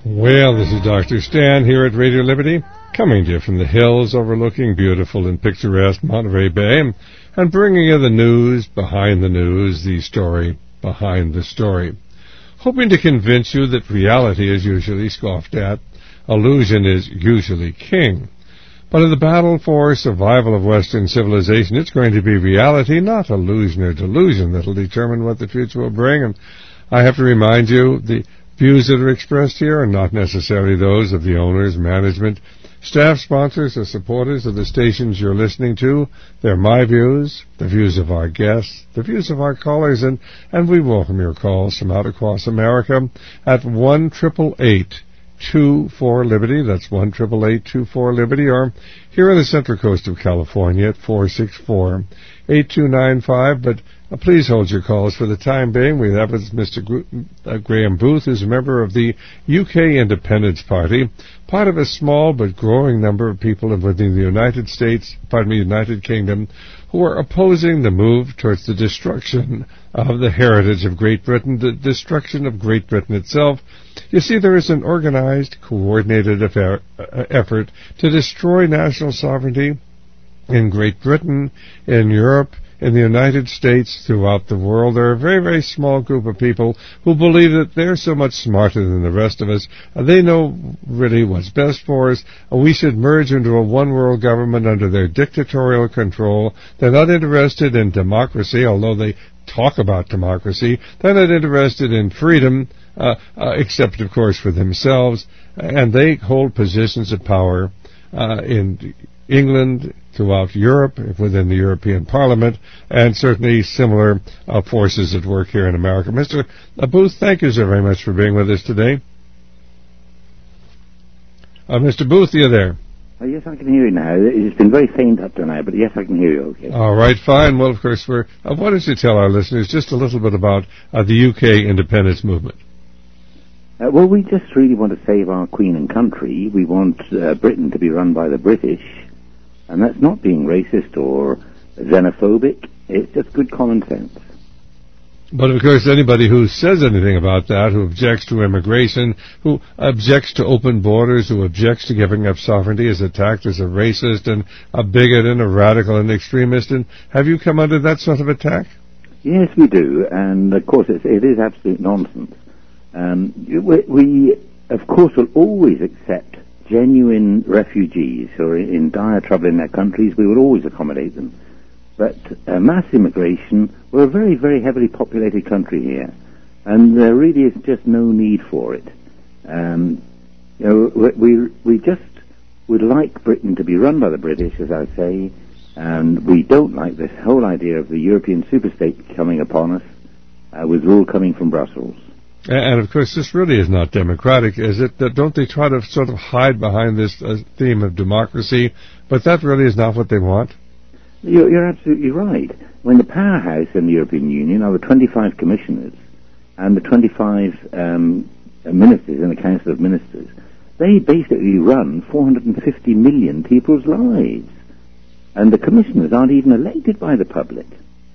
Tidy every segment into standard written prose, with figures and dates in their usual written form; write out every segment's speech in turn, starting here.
Well, this is Dr. Stan here at Radio Liberty, coming to you from the hills overlooking beautiful and picturesque Monterey Bay, and bringing you the news behind the news, the story behind the story. Hoping to convince you that reality is usually scoffed at, illusion is usually king. But in the battle for survival of Western civilization, it's going to be reality, not illusion or delusion, that will determine what the future will bring. And I have to remind you, the views that are expressed here are not necessarily those of the owners, management, staff, sponsors, or supporters of the stations you're listening to. They're my views, the views of our guests, the views of our callers, and we welcome your calls from out across America at 1-888-24-LIBERTY. That's 1-888-24-LIBERTY, or here on the Central Coast of California at 464-8295. But please hold your calls for the time being. We have with Mr. Graham Booth, who's a member of the UK Independence Party, part of a small but growing number of people within the United Kingdom, who are opposing the move towards the destruction of the heritage of Great Britain, the destruction of Great Britain itself. You see, there is an organized, coordinated effort to destroy national sovereignty in Great Britain, in Europe, in the United States, throughout the world. There are a very, very small group of people who believe that they're so much smarter than the rest of us. They know really what's best for us. We should merge into a one-world government under their dictatorial control. They're not interested in democracy, although they talk about democracy. They're not interested in freedom, except, of course, for themselves. And they hold positions of power in England, throughout Europe, within the European Parliament, and certainly similar forces at work here in America. Mr. Booth, thank you so very much for being with us today. Mr. Booth, are you there? Yes, I can hear you now. It's been very faint up to now, but yes, I can hear you okay. All right, fine. Well, of course, why don't you tell our listeners just a little bit about the UK independence movement? Well, we just really want to save our Queen and country. We want Britain to be run by the British. And that's not being racist or xenophobic. It's just good common sense. But, of course, anybody who says anything about that, who objects to immigration, who objects to open borders, who objects to giving up sovereignty, is attacked as a racist and a bigot and a radical and extremist. And have you come under that sort of attack? Yes, we do. And, of course, it is absolute nonsense. We, of course, will always accept genuine refugees who are in dire trouble in their countries. We will always accommodate them. But mass immigration, we're a very, very heavily populated country here, and there really is just no need for it. We just would like Britain to be run by the British, as I say, and we don't like this whole idea of the European superstate coming upon us with rule coming from Brussels. And, of course, this really is not democratic, is it? Don't they try to sort of hide behind this theme of democracy, but that really is not what they want? You're absolutely right. When the powerhouse in the European Union are the 25 commissioners and the 25 ministers in the Council of Ministers, they basically run 450 million people's lives. And the commissioners aren't even elected by the public.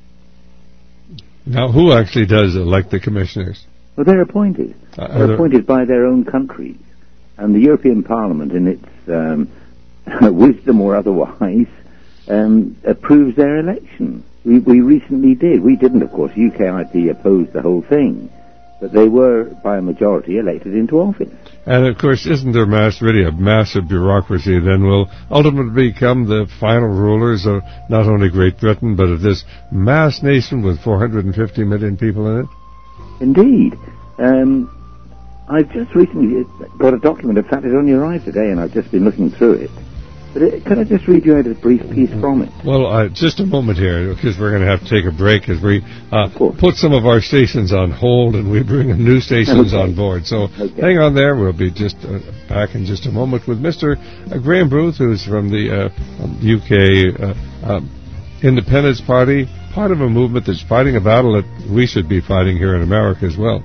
Now, who actually does elect the commissioners? Well, they're appointed. They're appointed by their own countries. And the European Parliament, in its wisdom or otherwise, approves their election. We recently did. We didn't, of course. UKIP opposed the whole thing. But they were, by a majority, elected into office. And, of course, isn't there really a massive bureaucracy then will ultimately become the final rulers of not only Great Britain, but of this mass nation with 450 million people in it? Indeed. I've just recently got a document. In fact, it only arrived today, and I've just been looking through it. But can I just read you out a brief piece from it? Well, just a moment here, because we're going to have to take a break as we put some of our stations on hold and we bring new stations on board. So hang on there. We'll be just back in just a moment with Mr. Graham Booth, who's from the UK Independence Party, part of a movement that's fighting a battle that we should be fighting here in America as well.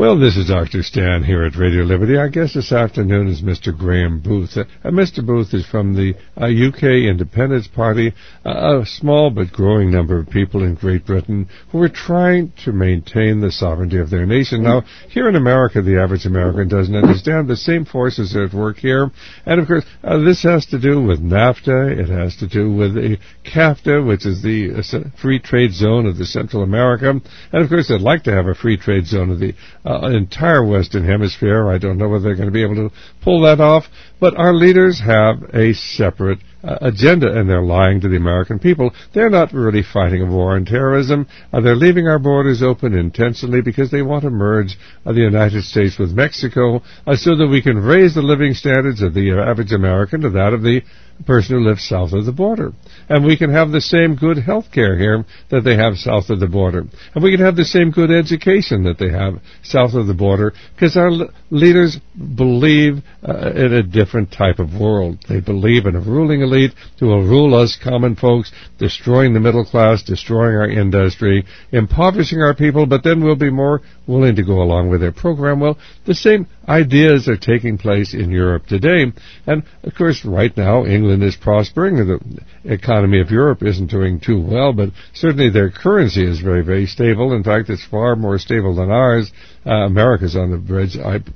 Well, this is Dr. Stan here at Radio Liberty. Our guest this afternoon is Mr. Graham Booth. Mr. Booth is from the UK Independence Party, a small but growing number of people in Great Britain who are trying to maintain the sovereignty of their nation. Now, here in America, the average American doesn't understand the same forces are at work here. And, of course, this has to do with NAFTA. It has to do with the CAFTA, which is the free trade zone of the Central America. And, of course, they'd like to have a free trade zone of the entire Western Hemisphere. I don't know whether they're going to be able to pull that off, but our leaders have a separate agenda, and they're lying to the American people. They're not really fighting a war on terrorism. They're leaving our borders open intentionally because they want to merge the United States with Mexico so that we can raise the living standards of the average American to that of the person who lives south of the border. And we can have the same good health care here that they have south of the border. And we can have the same good education that they have south of the border, because our leaders believe in a different type of world. They believe in a ruling elite who will rule us common folks, destroying the middle class, destroying our industry, impoverishing our people, but then we'll be more willing to go along with their program. Well, the same ideas are taking place in Europe today. And, of course, right now, England is prospering. The economy of Europe isn't doing too well, but certainly their currency is very, very stable. In fact, it's far more stable than ours. America's on the verge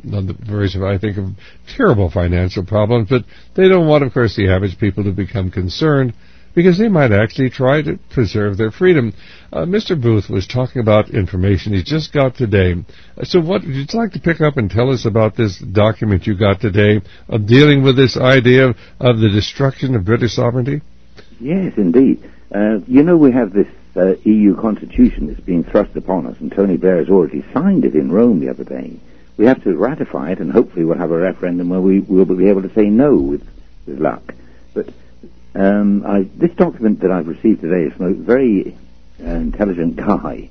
of, I think, of terrible financial problems, but they don't want, of course, the average people to become concerned, because they might actually try to preserve their freedom. Mr. Booth was talking about information he just got today. So what would you like to pick up and tell us about this document you got today of dealing with this idea of the destruction of British sovereignty? Yes, indeed. We have this EU constitution that's being thrust upon us, and Tony Blair has already signed it in Rome the other day. We have to ratify it, and hopefully we'll have a referendum where we will be able to say no with luck. But this document that I've received today is from a very intelligent guy.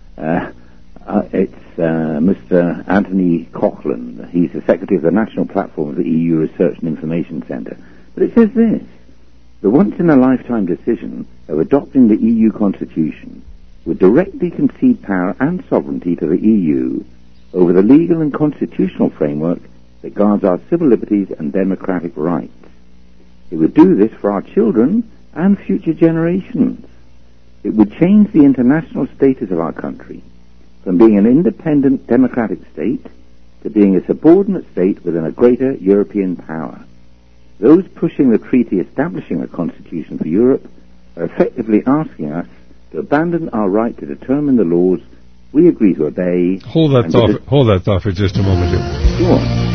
It's Mr. Anthony Coughlin. He's the Secretary of the National Platform of the EU Research and Information Centre. But it says this: the once-in-a-lifetime decision of adopting the EU Constitution would directly concede power and sovereignty to the EU over the legal and constitutional framework that guards our civil liberties and democratic rights. It would do this for our children and future generations. It would change the international status of our country from being an independent democratic state to being a subordinate state within a greater European power. Those pushing the treaty establishing a constitution for Europe are effectively asking us to abandon our right to determine the laws we agree to obey. Hold that thought for just a moment here. Sure.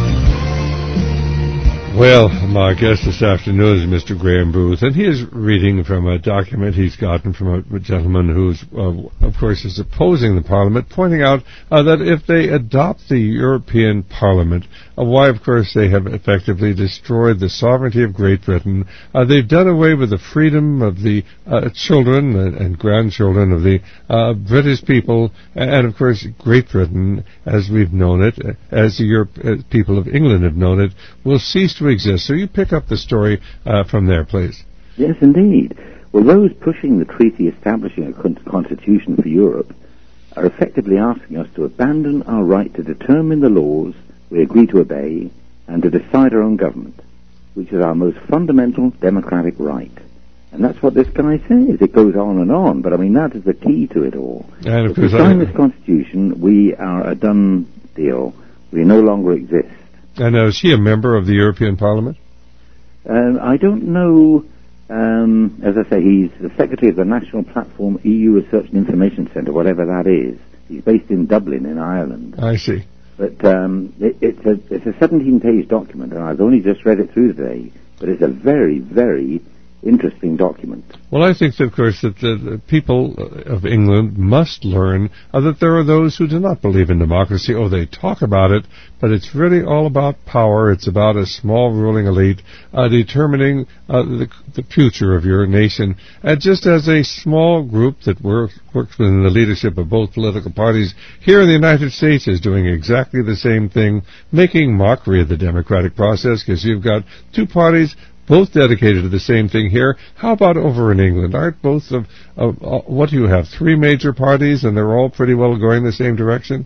Well, my guest this afternoon is Mr. Graham Booth, and he is reading from a document he's gotten from a gentleman who's, of course, is opposing the Parliament, pointing out that if they adopt the European Parliament, why, of course, they have effectively destroyed the sovereignty of Great Britain. They've done away with the freedom of the children and grandchildren of the British people, and, of course, Great Britain, as we've known it, as the people of England have known it, will cease to exist. So you pick up the story from there, please. Yes, indeed. Well, those pushing the treaty establishing a constitution for Europe are effectively asking us to abandon our right to determine the laws we agree to obey and to decide our own government, which is our most fundamental democratic right. And that's what this guy says. It goes on, but I mean, that is the key to it all. And if we sign this constitution, we are a done deal. We no longer exist. And is he a member of the European Parliament? I don't know. As I say, he's the Secretary of the National Platform EU Research and Information Centre, whatever that is. He's based in Dublin, in Ireland. I see. But it's a 17-page document, and I've only just read it through today. But it's a very, very interesting document. Well, I think, of course, that the people of England must learn that there are those who do not believe in democracy. Oh, they talk about it, but it's really all about power. It's about a small ruling elite determining the future of your nation. And just as a small group that works within the leadership of both political parties here in the United States is doing exactly the same thing, making mockery of the democratic process, because you've got two parties both dedicated to the same thing here. How about over in England? Aren't both what do you have, three major parties, and they're all pretty well going the same direction?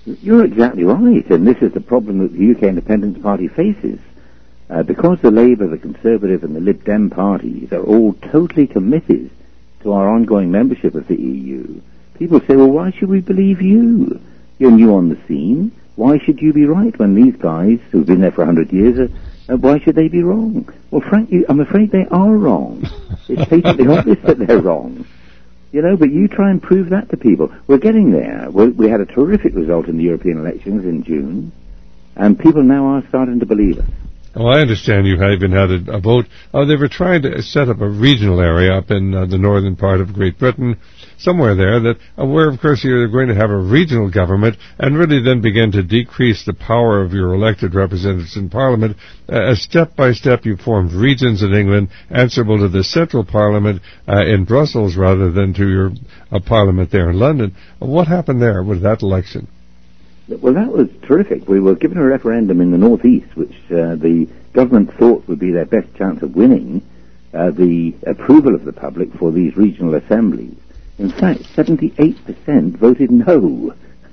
You're exactly right, and this is the problem that the UK Independence Party faces. Because the Labour, the Conservative and the Lib Dem parties are all totally committed to our ongoing membership of the EU, people say, well, why should we believe you? You're new on the scene. Why should you be right when these guys, who've been there for 100 years, why should they be wrong? Well, frankly, I'm afraid they are wrong. It's patently obvious that they're wrong. You know, but you try and prove that to people. We're getting there. We had a terrific result in the European elections in June, and people now are starting to believe us. Oh, I understand you even had a vote. They were trying to set up a regional area up in the northern part of Great Britain, somewhere there, that where, of course, you're going to have a regional government and really then begin to decrease the power of your elected representatives in Parliament. Step by step, you formed regions in England answerable to the central Parliament in Brussels rather than to your Parliament there in London. What happened there with that election? Well, that was terrific. We were given a referendum in the northeast, which the government thought would be their best chance of winning the approval of the public for these regional assemblies. In fact, 78% voted no.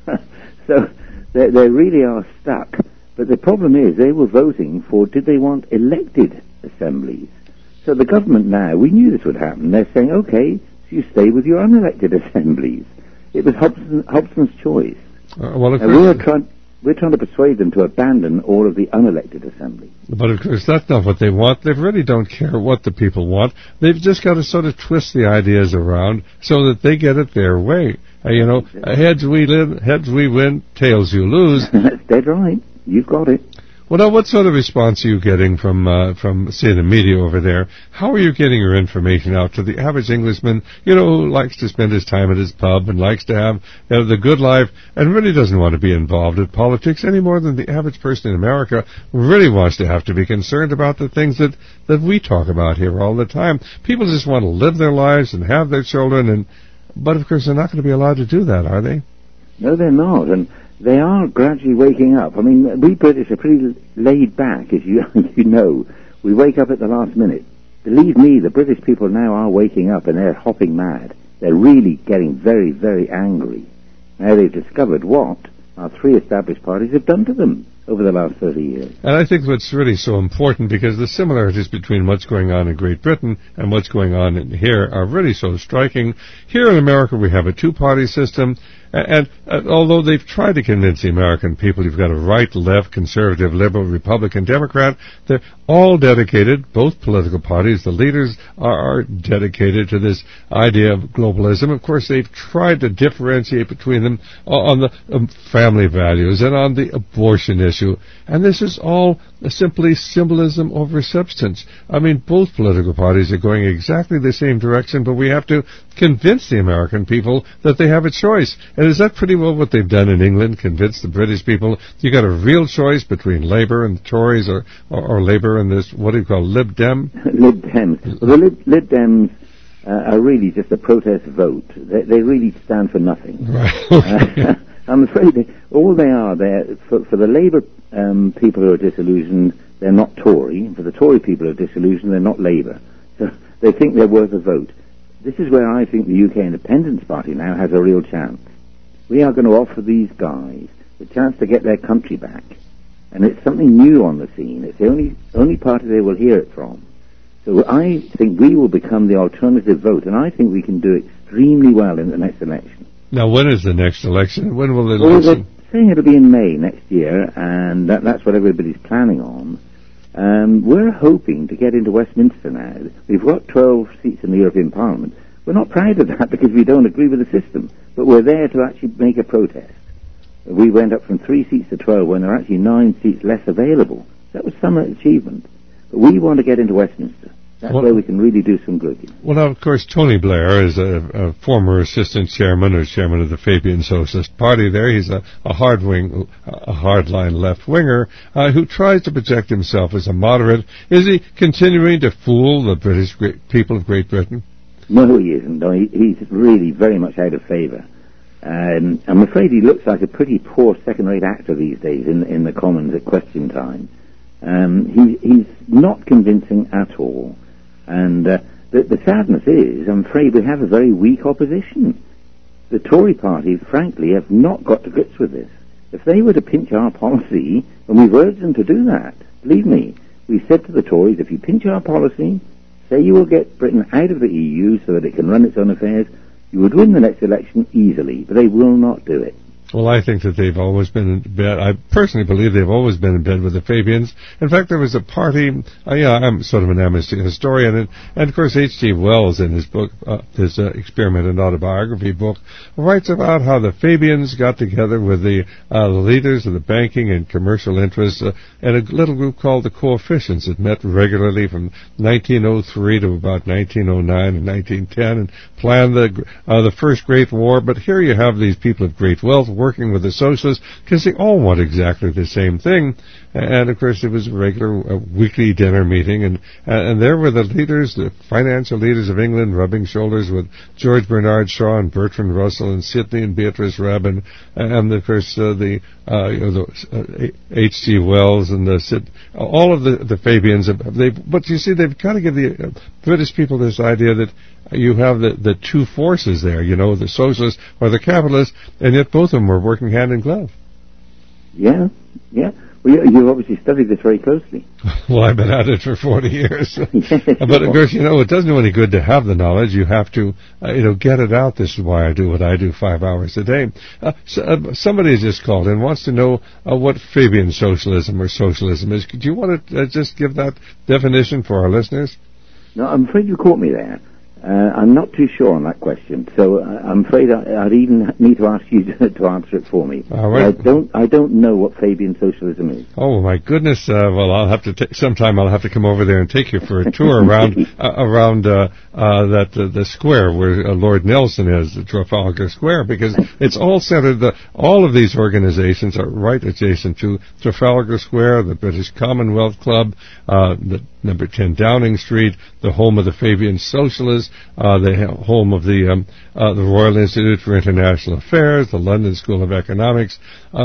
So they really are stuck. But the problem is they were voting for, did they want elected assemblies? So the government now, we knew this would happen. They're saying, okay, so you stay with your unelected assemblies. It was Hobson's choice. We're trying to persuade them to abandon all of the unelected assemblies. But of course, that's not what they want. They really don't care what the people want. They've just got to sort of twist the ideas around so that they get it their way. Heads we win, tails you lose. That's dead right. You've got it. Well, now, what sort of response are you getting from, say, the media over there? How are you getting your information out to the average Englishman, who likes to spend his time at his pub and likes to have the good life and really doesn't want to be involved in politics any more than the average person in America really wants to have to be concerned about the things that we talk about here all the time. People just want to live their lives and have their children, but of course they're not going to be allowed to do that, are they? No, they're not, and they are gradually waking up. I mean, we British are pretty laid back, as you know. We wake up at the last minute. Believe me, the British people now are waking up and they're hopping mad. They're really getting very, very angry. Now they've discovered what our three established parties have done to them over the last 30 years. And I think what's really so important, because the similarities between what's going on in Great Britain and what's going on in here are really so striking. Here in America we have a two-party system, and although they've tried to convince the American people you've got a right, left, conservative, liberal, Republican, Democrat, they're all dedicated, both political parties, the leaders are dedicated to this idea of globalism. Of course, they've tried to differentiate between them on the family values and on the abortion issue. And this is all simply symbolism over substance. I mean, both political parties are going exactly the same direction, but we have to convince the American people that they have a choice. And is that pretty well what they've done in England, convince the British people you got a real choice between Labour and the Tories or Labour and this, what do you call, Lib Dem? Lib Dems. Well, the Lib Dems are really just a protest vote. They really stand for nothing. Right. Okay. I'm afraid all they are, for the Labour people who are disillusioned, they're not Tory. For the Tory people who are disillusioned, they're not Labour. So they think they're worth a vote. This is where I think the UK Independence Party now has a real chance. We are going to offer these guys the chance to get their country back. And it's something new on the scene. It's the only party they will hear it from. So I think we will become the alternative vote, and I think we can do extremely well in the next election. Now, when is the next election? When will the election? Well, they're saying it'll be in May next year, and that's what everybody's planning on. We're hoping to get into Westminster now. We've got 12 seats in the European Parliament. We're not proud of that because we don't agree with the system, but we're there to actually make a protest. We went up from 3 seats to 12 when there are actually 9 seats less available. That was some achievement. But we want to get into Westminster. That's where we can really do some good. Well, now, of course, Tony Blair is a former assistant chairman or chairman of the Fabian Socialist Party there. He's a hardline left-winger who tries to project himself as a moderate. Is he continuing to fool the British people of Great Britain? No, he isn't. No, he's really very much out of favour. I'm afraid he looks like a pretty poor second-rate actor these days in the Commons at question time. He's not convincing at all. And the sadness is, I'm afraid we have a very weak opposition. The Tory party, frankly, have not got to grips with this. if they were to pinch our policy, and we've urged them to do that, believe me, we said to the Tories, if you pinch our policy, say you will get Britain out of the EU so that it can run its own affairs, you would win the next election easily, but they will not do it. Well, I think that they've always been in bed. I personally believe they've always been in bed with the Fabians. In fact, there was a party, I'm sort of an amateur historian, and of course H.G. Wells in his book, his Experiment and Autobiography book, writes about how the Fabians got together with the leaders of the banking and commercial interests in a little group called the Coefficients. It met regularly from 1903 to about 1909 and 1910 and planned the First Great War. But here you have these people of great wealth working with the socialists because they all want exactly the same thing. And of course it was a regular weekly dinner meeting, and there were the leaders, the financial leaders of England, rubbing shoulders with George Bernard Shaw and Bertrand Russell and Sidney and Beatrice Webb and of course H.G. Wells and all of the Fabians. But you see, they've kind of given the British people this idea that you have the two forces there, the socialists or the capitalists, and yet both of them were working hand in glove. Yeah. Well, you obviously studied this very closely. Well, I've been at it for 40 years. But, of course, it doesn't do any good to have the knowledge. You have to, get it out. This is why I do what I do 5 hours a day. Somebody has just called and wants to know what Fabian socialism or socialism is. Do you want to just give that definition for our listeners? No, I'm afraid you caught me there. I'm not too sure on that question, so I'm afraid I'd even need to ask you to answer it for me. All right. I don't know what Fabian socialism is. Oh my goodness! Well, I'll have to sometime. I'll have to come over there and take you for a tour around the square where Lord Nelson is, the Trafalgar Square, because it's all centered. All of these organizations are right adjacent to Trafalgar Square, the British Commonwealth Club, the number 10 Downing Street, the home of the Fabian Socialists, the home of the Royal Institute for International Affairs, the London School of Economics,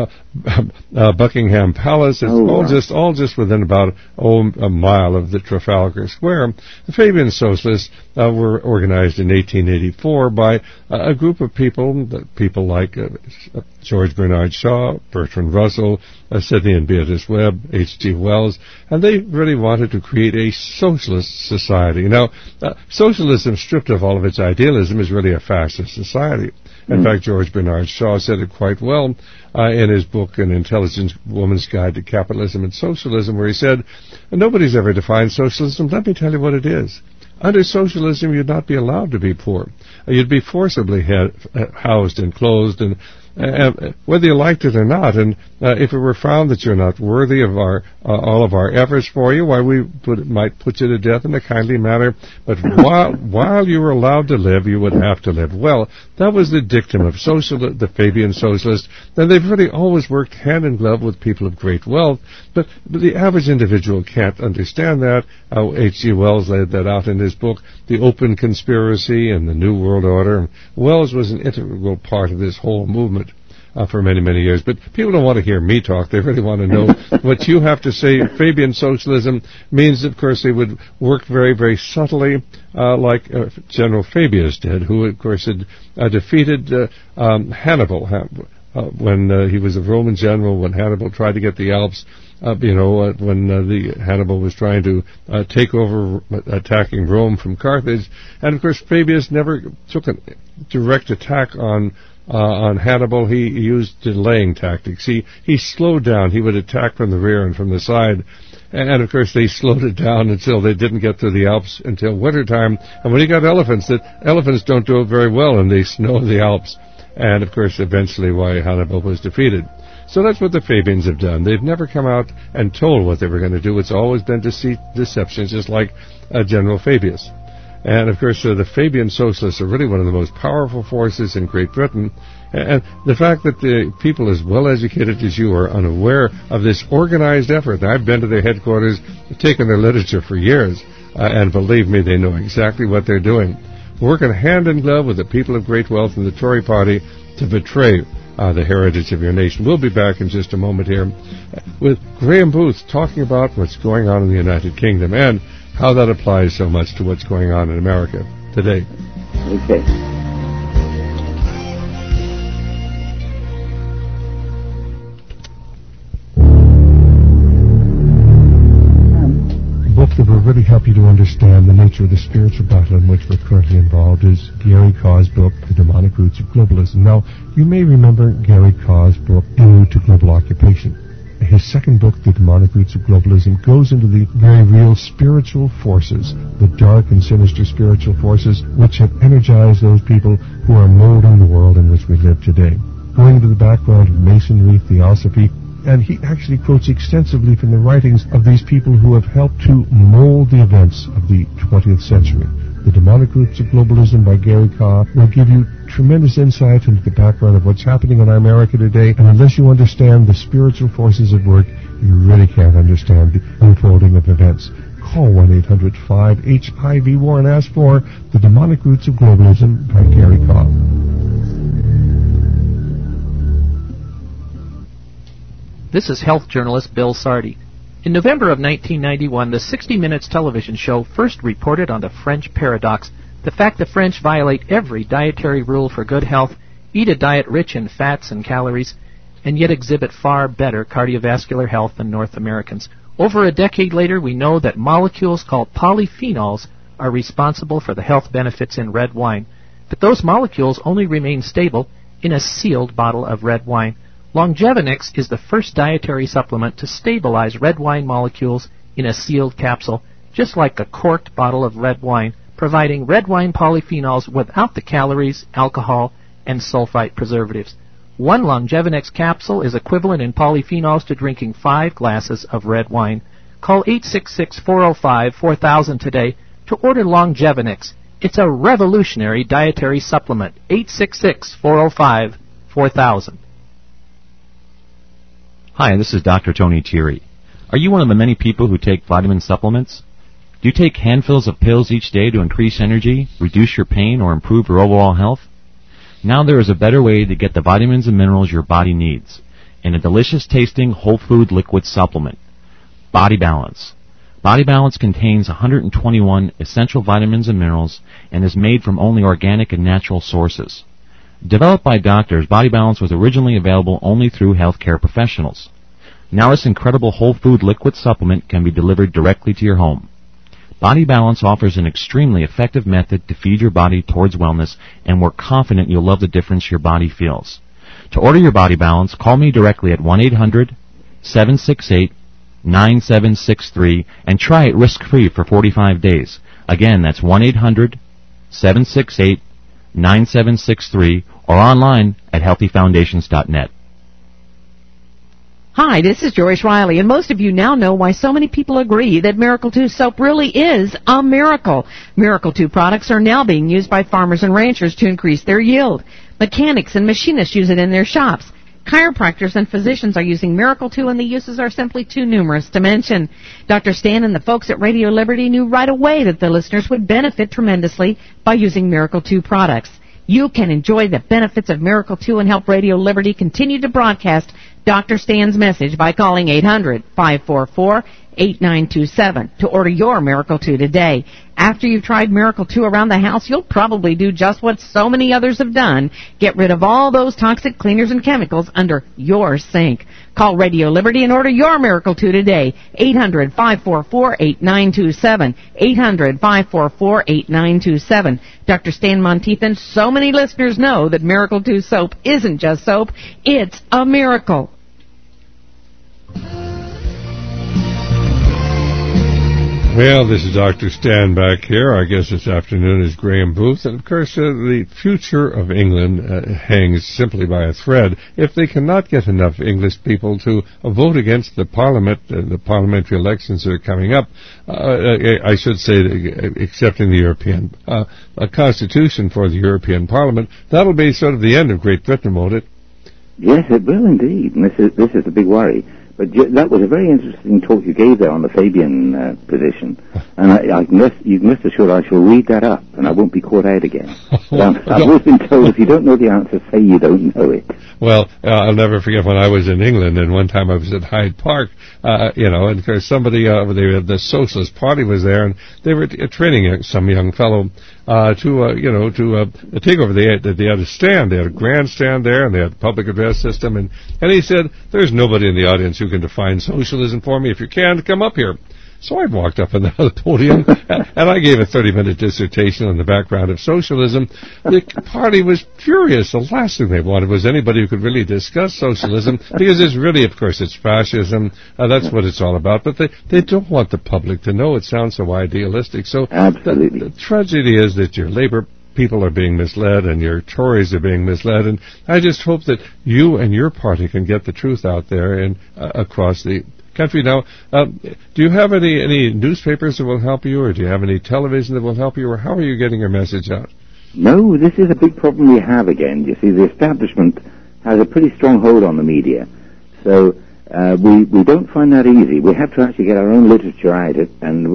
Buckingham Palace. It's all just within about a mile of the Trafalgar Square. The Fabian Socialists were organized in 1884 by a group of people like George Bernard Shaw, Bertrand Russell, Sidney and Beatrice Webb, H.G. Wells, and they really wanted to create a socialist society. Now, socialism, stripped of all of its idealism, is really a fascist society. In fact, George Bernard Shaw said it quite well in his book, An Intelligent Woman's Guide to Capitalism and Socialism, where he said, nobody's ever defined socialism. Let me tell you what it is. Under socialism, you'd not be allowed to be poor. You'd be forcibly housed and clothed, and whether you liked it or not. And if it were found that you're not worthy of all of our efforts for you, why we might put you to death in a kindly manner. But while you were allowed to live, you would have to live well. That was the dictum of the Fabian Socialists, and they've really always worked hand in glove with people of great wealth. But the average individual can't understand that. H.G. Wells laid that out in his book, The Open Conspiracy and the New World Order. Wells was an integral part of this whole movement for many, many years. But people don't want to hear me talk. They really want to know what you have to say. Fabian socialism means, of course, they would work very, very subtly, like General Fabius did, who, of course, had defeated Hannibal when he was a Roman general, when Hannibal tried to get the Alps, when Hannibal was trying to take over, attacking Rome from Carthage. And, of course, Fabius never took a direct attack on Hannibal. He used delaying tactics. He slowed down. He would attack from the rear and from the side. And, of course, they slowed it down until they didn't get to the Alps until wintertime. And when he got elephants don't do it very well in the snow of the Alps. And, of course, eventually why Hannibal was defeated. So that's what the Fabians have done. They've never come out and told what they were going to do. It's always been deception, just like General Fabius. And, of course, the Fabian Socialists are really one of the most powerful forces in Great Britain. And the fact that the people as well educated as you are unaware of this organized effort. I've been to their headquarters, taken their literature for years, and believe me, they know exactly what they're doing. Working hand in glove with the people of great wealth and the Tory party to betray the heritage of your nation. We'll be back in just a moment here with Graham Booth talking about what's going on in the United Kingdom and how that applies so much to what's going on in America today. Okay. understand the nature of the spiritual battle in which we're currently involved is Gary Kaw's book, The Demonic Roots of Globalism. Now, you may remember Gary Kaw's book, In Route to Global Occupation. His second book, The Demonic Roots of Globalism, goes into the very real spiritual forces, the dark and sinister spiritual forces which have energized those people who are molding the world in which we live today. Going into the background of Masonry, Theosophy, and he actually quotes extensively from the writings of these people who have helped to mold the events of the 20th century. The Demonic Roots of Globalism by Gary Kaw will give you tremendous insight into the background of what's happening in our America today, and unless you understand the spiritual forces at work, you really can't understand the unfolding of events. Call 1-800-5-HIV-WAR and ask for The Demonic Roots of Globalism by Gary Kaw. This is health journalist Bill Sardi. In November of 1991, the 60 Minutes television show first reported on the French paradox, the fact the French violate every dietary rule for good health, eat a diet rich in fats and calories, and yet exhibit far better cardiovascular health than North Americans. Over a decade later, we know that molecules called polyphenols are responsible for the health benefits in red wine, but those molecules only remain stable in a sealed bottle of red wine. Longevinix is the first dietary supplement to stabilize red wine molecules in a sealed capsule, just like a corked bottle of red wine, providing red wine polyphenols without the calories, alcohol, and sulfite preservatives. One Longevinix capsule is equivalent in polyphenols to drinking 5 glasses of red wine. Call 866-405-4000 today to order Longevinix. It's a revolutionary dietary supplement. 866-405-4000. Hi, this is Dr. Tony Thierry. Are you one of the many people who take vitamin supplements? Do you take handfuls of pills each day to increase energy, reduce your pain, or improve your overall health? Now there is a better way to get the vitamins and minerals your body needs in a delicious-tasting whole food liquid supplement, Body Balance. Body Balance contains 121 essential vitamins and minerals and is made from only organic and natural sources. Developed by doctors, Body Balance was originally available only through healthcare professionals. Now this incredible whole food liquid supplement can be delivered directly to your home. Body Balance offers an extremely effective method to feed your body towards wellness, and we're confident you'll love the difference your body feels. To order your Body Balance, call me directly at 1-800-768-9763 and try it risk-free for 45 days. Again, that's 1-800-768-9763 or online at healthyfoundations.net. Hi, this is Joyce Riley, and most of you now know why so many people agree that Miracle 2 soap really is a miracle. Miracle 2 products are now being used by farmers and ranchers to increase their yield. Mechanics and machinists use it in their shops. Chiropractors and physicians are using Miracle 2, and the uses are simply too numerous to mention. Dr. Stan and the folks at Radio Liberty knew right away that the listeners would benefit tremendously by using Miracle 2 products. You can enjoy the benefits of Miracle 2 and help Radio Liberty continue to broadcast Dr. Stan's message by calling 800-544-8927 to order your Miracle 2 today. After you've tried Miracle 2 around the house, you'll probably do just what so many others have done. Get rid of all those toxic cleaners and chemicals under your sink. Call Radio Liberty and order your Miracle 2 today. 800-544-8927. 800-544-8927. Dr. Stan Monteith and so many listeners know that Miracle 2 soap isn't just soap, it's a miracle. Well, this is Dr. Stan back here. Our guest this afternoon is Graham Booth. And, of course, the future of England hangs simply by a thread. If they cannot get enough English people to vote against the Parliament, the parliamentary elections that are coming up, I should say, accepting the European Constitution for the European Parliament, that'll be sort of the end of Great Britain, won't it? Yes, it will indeed. And this is the big worry. But that was a very interesting talk you gave there on the Fabian position, and you can rest assured I shall read that up, and I won't be caught out again. I've always been told if you don't know the answer, say you don't know it. Well, I'll never forget when I was in England, and one time I was at Hyde Park, and of course somebody, the Socialist Party was there, and they were training some young fellow to take over. They had a stand, they had a grandstand there, and they had a public address system, and he said, "There's nobody in the audience who can define socialism for me. If you can, come up here." So I walked up on the podium, and I gave a 30-minute dissertation on the background of socialism. The party was furious. The last thing they wanted was anybody who could really discuss socialism, because it's really, of course, it's fascism. That's what it's all about. But they don't want the public to know. It sounds so idealistic. So absolutely. The tragedy is that your Labour people are being misled and your Tories are being misled, and I just hope that you and your party can get the truth out there and across the country. Now, do you have any newspapers that will help you, or do you have any television that will help you, or how are you getting your message out? No, this is a big problem we have again. You see, the establishment has a pretty strong hold on the media, so we don't find that easy. We have to actually get our own literature out, and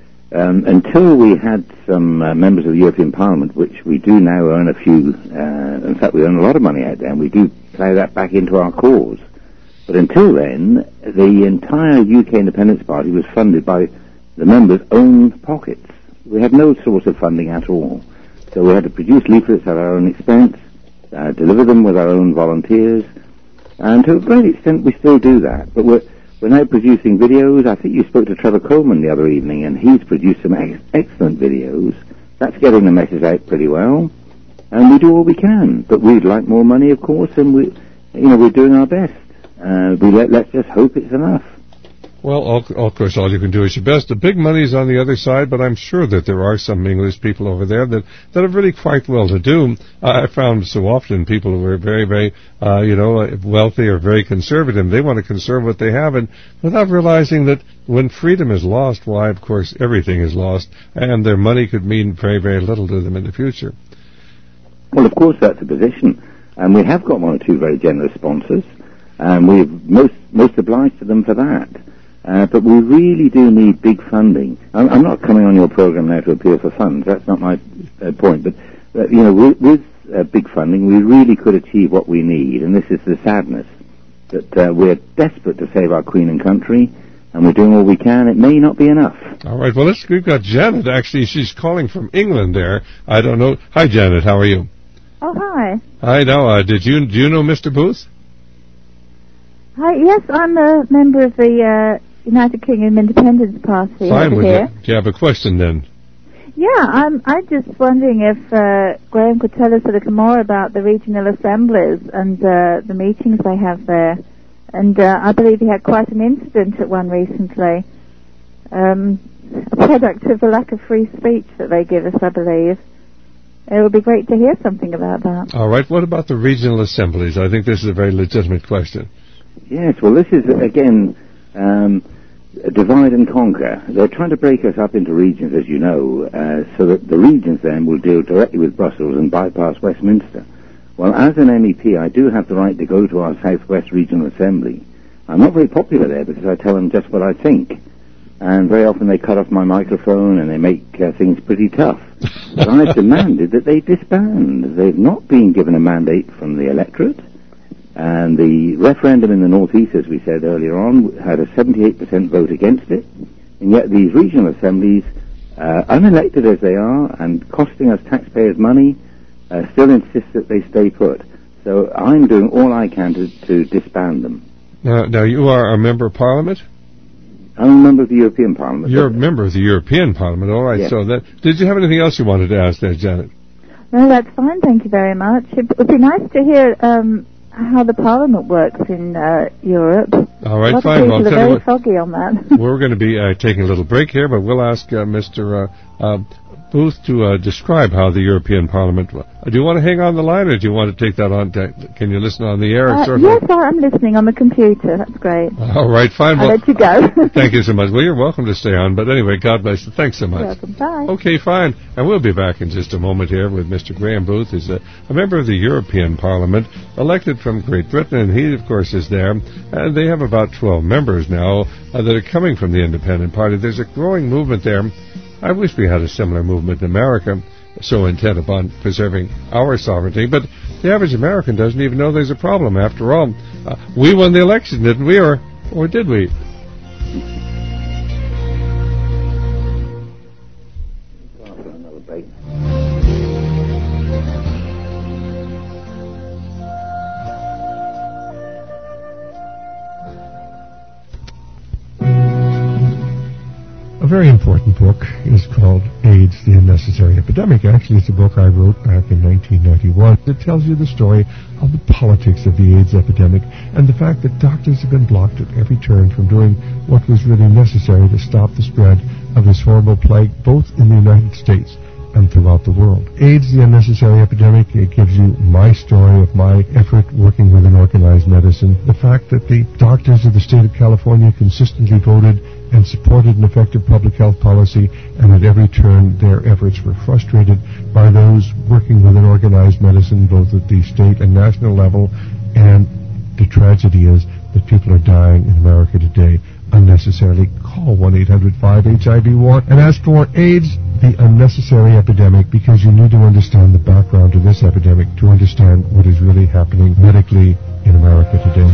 until we had some members of the European Parliament, which we do now earn a few, in fact we earn a lot of money out there, and we do plough that back into our cause. But until then, the entire UK Independence Party was funded by the members' own pockets. We had no source of funding at all. So we had to produce leaflets at our own expense, deliver them with our own volunteers, and to a great extent we still do that. But we're now producing videos. I think you spoke to Trevor Coleman the other evening, and he's produced some excellent videos. That's getting the message out pretty well, and we do all we can. But we'd like more money, of course, and we're doing our best. Let's just hope it's enough. Well, of course, all you can do is your best. The big money's on the other side, but I'm sure that there are some English people over there that are really quite well to do. I found so often people who are very, very, wealthy or very conservative, they want to conserve what they have, and without realizing that when freedom is lost, why, of course, everything is lost, and their money could mean very, very little to them in the future. Well, of course, that's a position, and we have got one or two very generous sponsors, and we're most obliged to them for that. But we really do need big funding. I'm not coming on your program now to appeal for funds. That's not my point. But with big funding, we really could achieve what we need. And this is the sadness that we're desperate to save our Queen and country, and we're doing all we can. It may not be enough. All right. Well, we've got Janet. Actually, she's calling from England. There. I don't know. Hi, Janet. How are you? Oh, hi. Hi. Now, do you know Mr. Booth? Hi. Yes, I'm a member of the United Kingdom Independence Party. Fine. Over here. Do you have a question then? Yeah, I'm just wondering if Graham could tell us a little more about the regional assemblies and the meetings they have there. And I believe he had quite an incident at one recently, a product of the lack of free speech that they give us, I believe. It would be great to hear something about that. All right. What about the regional assemblies? I think this is a very legitimate question. Yes. Well, this is again. Divide and conquer. They're trying to break us up into regions, as you know, so that the regions then will deal directly with Brussels and bypass Westminster. Well, as an MEP, I do have the right to go to our South West Regional Assembly. I'm not very popular there because I tell them just what I think. And very often they cut off my microphone and they make things pretty tough. But I've demanded that they disband. They've not been given a mandate from the electorate. And the referendum in the northeast, as we said earlier on, had a 78% vote against it. And yet these regional assemblies, unelected as they are and costing us taxpayers money, still insist that they stay put. So I'm doing all I can to disband them. Now you are a member of Parliament? I'm a member of the European Parliament. You're a member of the European Parliament, all right. Yes. So did you have anything else you wanted to ask there, Janet? No, that's fine, thank you very much. It would be nice to hear how the Parliament works in Europe. All right, a lot fine. Of people are very foggy on that. We're going to be taking a little break here, but we'll ask Mr. Booth to describe how the European Parliament... do you want to hang on the line, or do you want to take that on? Can you listen on the air? Yes, I'm listening on the computer. That's great. All right, fine. I'll let you go. Thank you so much. Well, you're welcome to stay on, but anyway, God bless you. Thanks so much. You're welcome. Bye. Okay, fine. And we'll be back in just a moment here with Mr. Graham Booth. He's a member of the European Parliament, elected from Great Britain, and he, of course, is there. And they have about 12 members now that are coming from the Independent Party. There's a growing movement there. I wish we had a similar movement in America, so intent upon preserving our sovereignty, but the average American doesn't even know there's a problem. After all, we won the election, didn't we, or did we? very important book is called AIDS, the Unnecessary Epidemic. Actually, it's a book I wrote back in 1991. It tells you the story of the politics of the AIDS epidemic and the fact that doctors have been blocked at every turn from doing what was really necessary to stop the spread of this horrible plague, both in the United States and throughout the world. AIDS, the Unnecessary Epidemic, it gives you my story of my effort working within organized medicine. The fact that the doctors of the state of California consistently voted and supported an effective public health policy, and at every turn their efforts were frustrated by those working within organized medicine, both at the state and national level. And the tragedy is that people are dying in America today unnecessarily. Call 1-800-5-HIV-WAR and ask for AIDS, the Unnecessary Epidemic, because you need to understand the background to this epidemic to understand what is really happening medically in America today.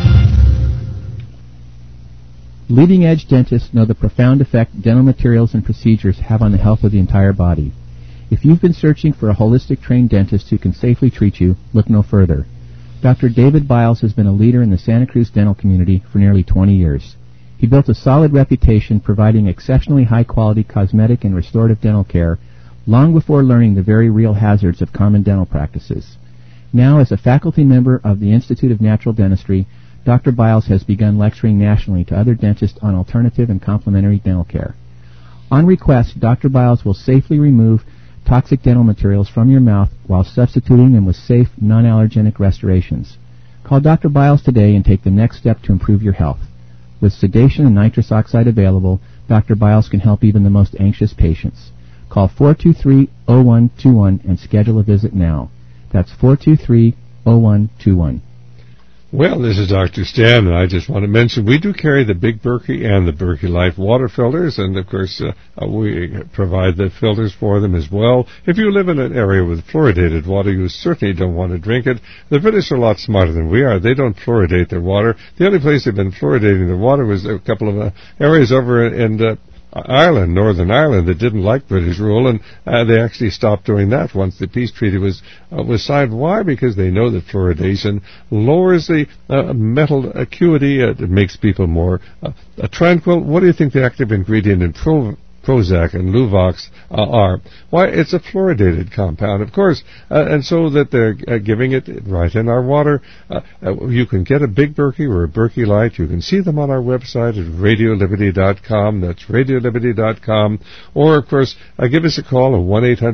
Leading-edge dentists know the profound effect dental materials and procedures have on the health of the entire body. If you've been searching for a holistic trained dentist who can safely treat you, look no further. Dr. David Biles has been a leader in the Santa Cruz dental community for nearly 20 years. He built a solid reputation providing exceptionally high-quality cosmetic and restorative dental care long before learning the very real hazards of common dental practices. Now, as a faculty member of the Institute of Natural Dentistry, Dr. Biles has begun lecturing nationally to other dentists on alternative and complementary dental care. On request, Dr. Biles will safely remove toxic dental materials from your mouth while substituting them with safe, non-allergenic restorations. Call Dr. Biles today and take the next step to improve your health. With sedation and nitrous oxide available, Dr. Biles can help even the most anxious patients. Call 423-0121 and schedule a visit now. That's 423-0121. Well, this is Dr. Stan, and I just want to mention we do carry the Big Berkey and the Berkey Life water filters, and of course we provide the filters for them as well. If you live in an area with fluoridated water, you certainly don't want to drink it. The British are a lot smarter than we are. They don't fluoridate their water. The only place they've been fluoridating their water was a couple of areas over in Ireland, Northern Ireland, that didn't like British rule, and they actually stopped doing that once the peace treaty was signed. Why? Because they know that fluoridation lowers the metal acuity. It makes people more tranquil. What do you think the active ingredient in Prozac and Luvox are? Why, it's a fluoridated compound, of course, and so that they're giving it right in our water. You can get a Big Berkey or a Berkey Light. You can see them on our website at RadioLiberty.com. That's RadioLiberty.com. Or, of course, give us a call at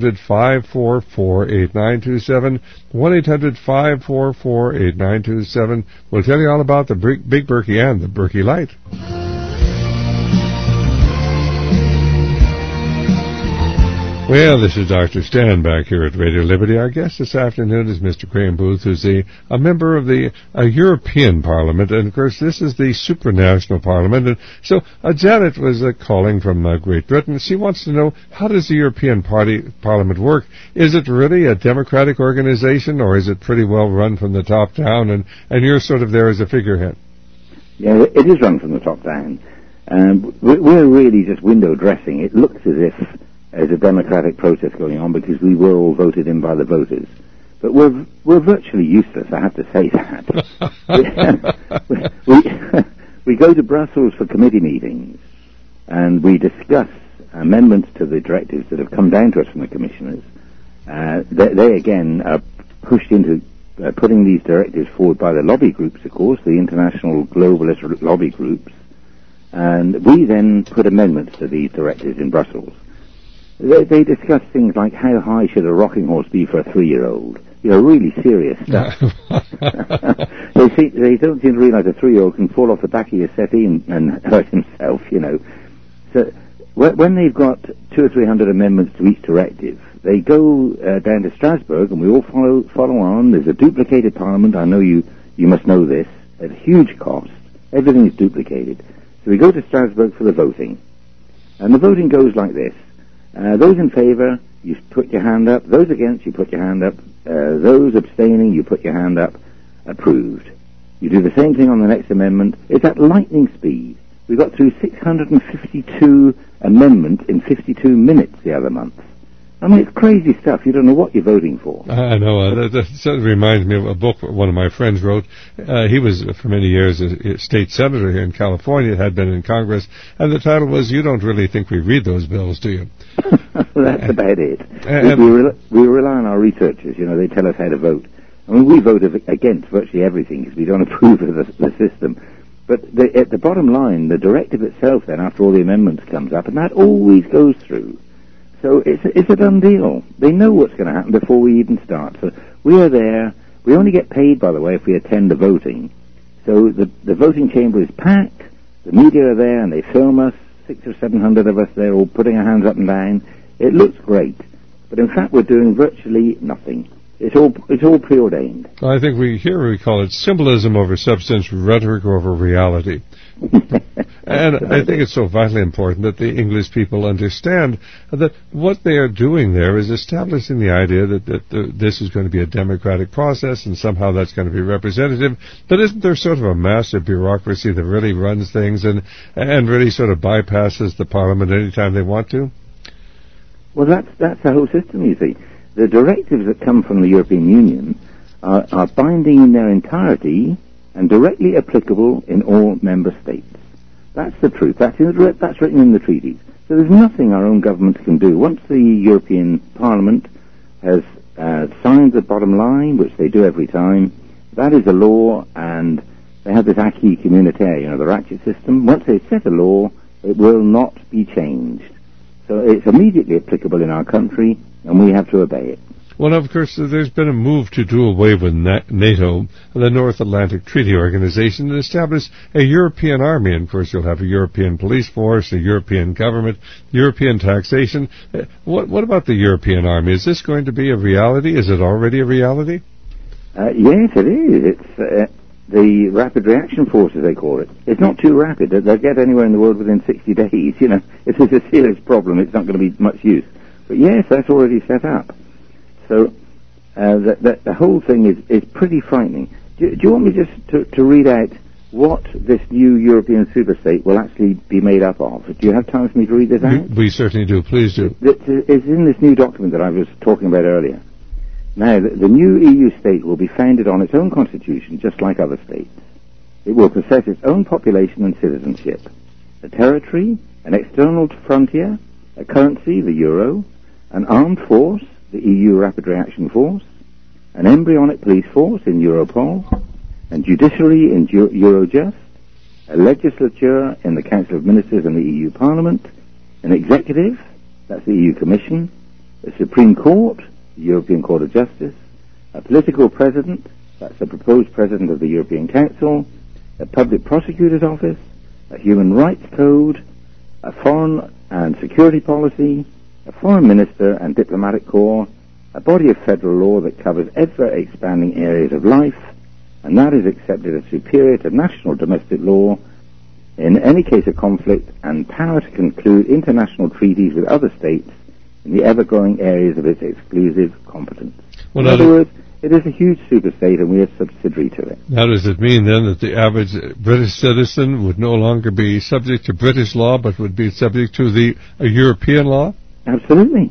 1-800-544-8927. 1-800-544-8927. We'll tell you all about the Big Berkey and the Berkey Light. Well, this is Dr. Stan back here at Radio Liberty. Our guest this afternoon is Mr. Graham Booth, who's a member of the European Parliament, and of course this is the supranational parliament. And so Janet was calling from Great Britain. She wants to know, how does the European Parliament work? Is it really a democratic organization, or is it pretty well run from the top down, and you're sort of there as a figurehead? Yeah, it is run from the top down. We're really just window dressing. It looks as if there's a democratic process going on because we were all voted in by the voters. But we're virtually useless, I have to say that. We go to Brussels for committee meetings, and we discuss amendments to the directives that have come down to us from the commissioners. They again are pushed into putting these directives forward by the lobby groups, of course, the international globalist lobby groups, and we then put amendments to these directives in Brussels. They discuss things like how high should a rocking horse be for a 3-year-old. You know, really serious stuff. They don't seem to realize a 3-year-old can fall off the back of your settee and hurt himself, you know. So when they've got 200 or 300 amendments to each directive, they go down to Strasbourg, and we all follow on. There's a duplicated parliament. I know you must know this. At huge cost. Everything is duplicated. So we go to Strasbourg for the voting. And the voting goes like this. Those in favour, you put your hand up. Those against, you put your hand up. Those abstaining, you put your hand up. Approved. You do the same thing on the next amendment. It's at lightning speed. We got through 652 amendments in 52 minutes the other month. I mean, it's crazy stuff. You don't know what you're voting for. I know. That sort of reminds me of a book one of my friends wrote. He was, for many years, a state senator here in California, had been in Congress, and the title was, "You Don't Really Think We Read Those Bills, Do You?" That's about it. We rely on our researchers. You know, they tell us how to vote. I mean, we vote against virtually everything because we don't approve of the system. But at the bottom line, the directive itself then, after all the amendments, comes up, and that always goes through. So it's a done deal. They know what's going to happen before we even start. So we are there. We only get paid, by the way, if we attend the voting. So the voting chamber is packed. The media are there, and they film us. 600 or 700 of us there, all putting our hands up and down. It looks great. But in fact, we're doing virtually nothing. It's all preordained. I think we call it symbolism over substance, rhetoric over reality. And I think it's so vitally important that the English people understand that what they are doing there is establishing the idea that this is going to be a democratic process and somehow that's going to be representative. But isn't there sort of a massive bureaucracy that really runs things and really sort of bypasses the Parliament anytime they want to? Well, that's the whole system, you see. The directives that come from the European Union are binding in their entirety and directly applicable in all member states. That's the truth. That's written in the treaties. So there's nothing our own governments can do. Once the European Parliament has signed the bottom line, which they do every time, that is a law, and they have this acquis communautaire, the ratchet system. Once they set a law, it will not be changed. So it's immediately applicable in our country, and we have to obey it. Well, of course, there's been a move to do away with NATO, the North Atlantic Treaty Organization, and establish a European army. And, of course, you'll have a European police force, a European government, European taxation. What about the European army? Is this going to be a reality? Is it already a reality? Yes, it is. It's the Rapid Reaction Force, as they call it. It's not too rapid. They'll get anywhere in the world within 60 days. If it's a serious problem, it's not going to be much use. But, yes, that's already set up. So the whole thing is pretty frightening. Do you want me just to read out what this new European superstate will actually be made up of? Do you have time for me to read this out? We certainly do. Please do. It's in this new document that I was talking about earlier. Now, the new EU state will be founded on its own constitution, just like other states. It will possess its own population and citizenship, a territory, an external frontier, a currency, the euro, an armed force, the EU Rapid Reaction Force, an embryonic police force in Europol, and judiciary in Eurojust, a legislature in the Council of Ministers and the EU Parliament, an executive, that's the EU Commission, a Supreme Court, the European Court of Justice, a political president, that's the proposed president of the European Council, a public prosecutor's office, a human rights code, a foreign and security policy, a foreign minister and diplomatic corps, a body of federal law that covers ever-expanding areas of life, and that is accepted as superior to national domestic law in any case of conflict, and power to conclude international treaties with other states in the ever-growing areas of its exclusive competence. In other words, it is a huge superstate, and we are subsidiary to it. Now, does it mean, then, that the average British citizen would no longer be subject to British law, but would be subject to the European law? Absolutely.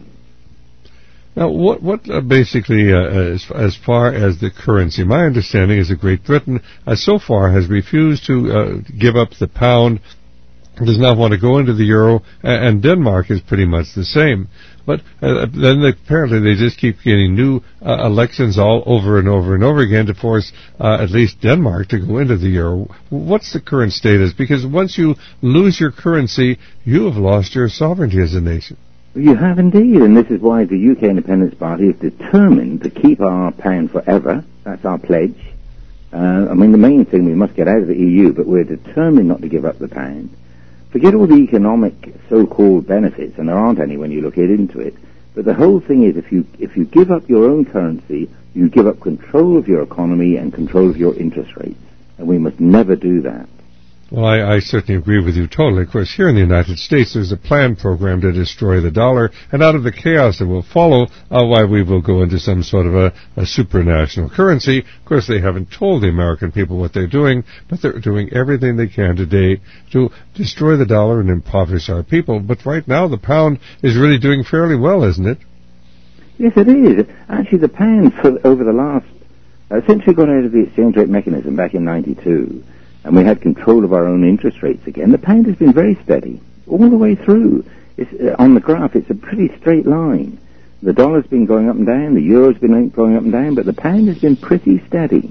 Now, what basically, as far as the currency, my understanding is that Great Britain, so far, has refused to give up the pound, does not want to go into the euro, and Denmark is pretty much the same. But then apparently they just keep getting new elections all over and over and over again to force at least Denmark to go into the euro. What's the current status? Because once you lose your currency, you have lost your sovereignty as a nation. You have indeed, and this is why the UK Independence Party is determined to keep our pound forever. That's our pledge. The main thing, we must get out of the EU, but we're determined not to give up the pound. Forget all the economic so-called benefits, and there aren't any when you look into it, but the whole thing is if you give up your own currency, you give up control of your economy and control of your interest rates, and we must never do that. Well, I certainly agree with you totally. Of course, here in the United States, there's a planned program to destroy the dollar, and out of the chaos that will follow, why we will go into some sort of a supranational currency. Of course, they haven't told the American people what they're doing, but they're doing everything they can today to destroy the dollar and impoverish our people. But right now, the pound is really doing fairly well, isn't it? Yes, it is. Actually, the pound, over the last... since we got out of the exchange rate mechanism back in 92, and we had control of our own interest rates again, the pound has been very steady all the way through. On the graph, it's a pretty straight line. The dollar's been going up and down, the euro's been going up and down, but the pound has been pretty steady.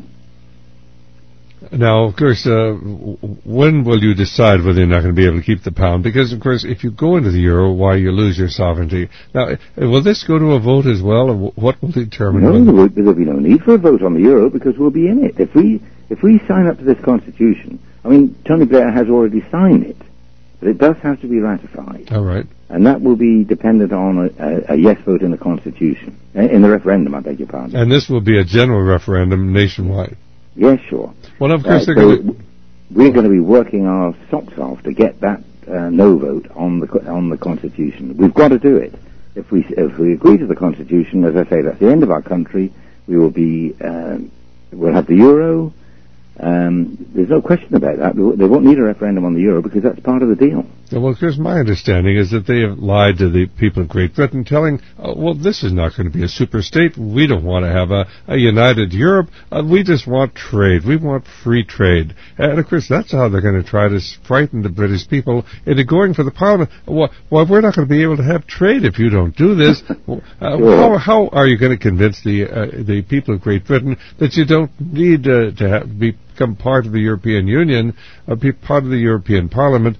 Now, of course, when will you decide whether you're not going to be able to keep the pound? Because, of course, if you go into the euro, why, you lose your sovereignty. Now, will this go to a vote as well, or what will determine? No, there'll be no need for a vote on the euro because we'll be in it. If we sign up to this constitution, I mean, Tony Blair has already signed it, but it does have to be ratified. All right. And that will be dependent on a yes vote in the constitution, in the referendum, I beg your pardon. And this will be a general referendum nationwide. Yes, sure. Well, of course, we're going to be working our socks off to get that no vote on the Constitution. We've got to do it. If we agree to the Constitution, as I say, that's the end of our country. We will be we'll have the euro. There's no question about that. They won't need a referendum on the euro because that's part of the deal. Well, of course, my understanding is that they have lied to the people of Great Britain, telling, well, this is not going to be a super state. We don't want to have a united Europe. We just want trade. We want free trade. And, of course, that's how they're going to try to frighten the British people into going for the Parliament. Well, we're not going to be able to have trade if you don't do this. How are you going to convince the people of Great Britain that you don't need to become part of the European Union, be part of the European Parliament,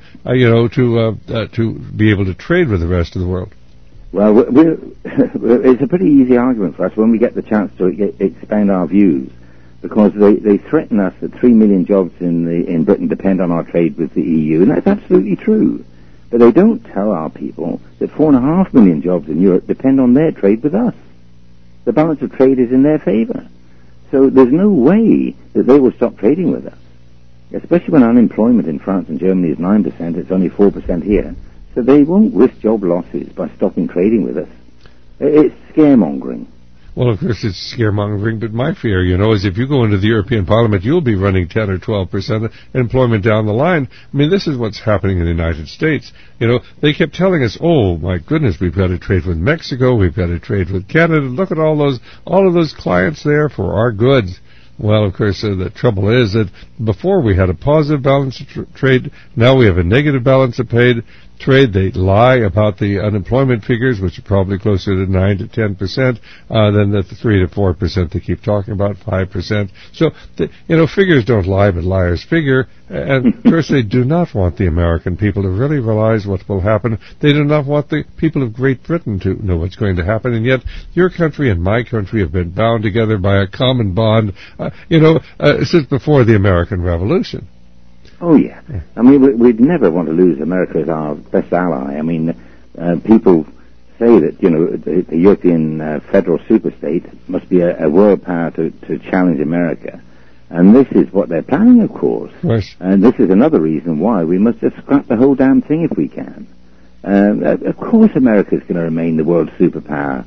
to be able to trade with the rest of the world? Well, it's a pretty easy argument for us when we get the chance to expand our views, because they threaten us that 3 million jobs in Britain depend on our trade with the EU, and that's absolutely true. But they don't tell our people that 4.5 million jobs in Europe depend on their trade with us. The balance of trade is in their favour. So there's no way that they will stop trading with us, especially when unemployment in France and Germany is 9%, it's only 4% here. So they won't risk job losses by stopping trading with us. It's scaremongering. Well, of course, it's scaremongering, but my fear, is if you go into the European Parliament, you'll be running 10 or 12% employment down the line. I mean, this is what's happening in the United States. They kept telling us, oh, my goodness, we've got to trade with Mexico, we've got to trade with Canada. Look at all of those clients there for our goods. Well, of course, the trouble is that before we had a positive balance of trade, now we have a negative balance of trade. They lie about the unemployment figures, which are probably closer to 9 to 10% than the 3 to 4% they keep talking about, 5%. So, figures don't lie, but liars figure. And, of course, they do not want the American people to really realize what will happen. They do not want the people of Great Britain to know what's going to happen. And yet, your country and my country have been bound together by a common bond, since before the American Revolution. Oh, yeah. I mean, we'd never want to lose America as our best ally. I mean, people say that, the European federal superstate must be a world power to challenge America. And this is what they're planning, of course. Yes. And this is another reason why we must just scrap the whole damn thing if we can. Of course America's going to remain the world superpower.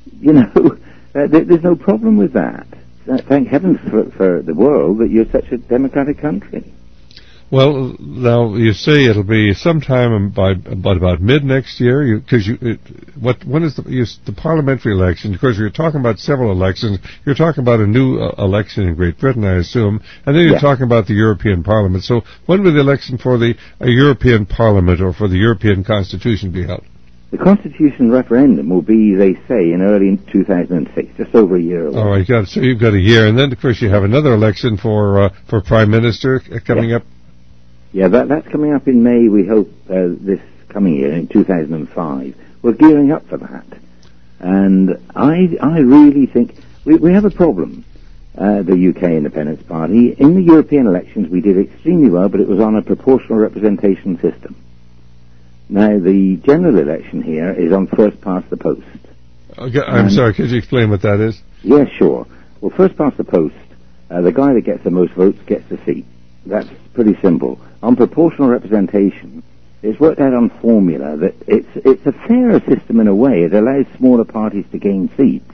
There's no problem with that. Thank heavens for the world that you're such a democratic country. Well, now you say it'll be sometime by about mid next year, when is the parliamentary election? Because you're talking about several elections. You're talking about a new election in Great Britain, I assume, and then you're talking about the European Parliament. So when will the election for the European Parliament or for the European Constitution be held? The Constitution referendum will be, they say, in early 2006, just over a year away. All right, so you've got a year, and then of course you have another election for Prime Minister coming up. Yeah, that's coming up in May, we hope, this coming year, in 2005. We're gearing up for that. And I really think we have a problem, the UK Independence Party. In the European elections, we did extremely well, but it was on a proportional representation system. Now, the general election here is on first past the post. Okay, I'm sorry, could you explain what that is? Yeah, sure. Well, first past the post, the guy that gets the most votes gets the seat. That's pretty simple. On proportional representation, it's worked out on formula that it's a fairer system in a way. It allows smaller parties to gain seats.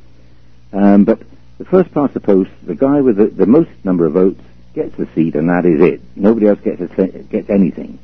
But the first past the post, the guy with the most number of votes gets the seat, and that is it. Nobody else gets anything.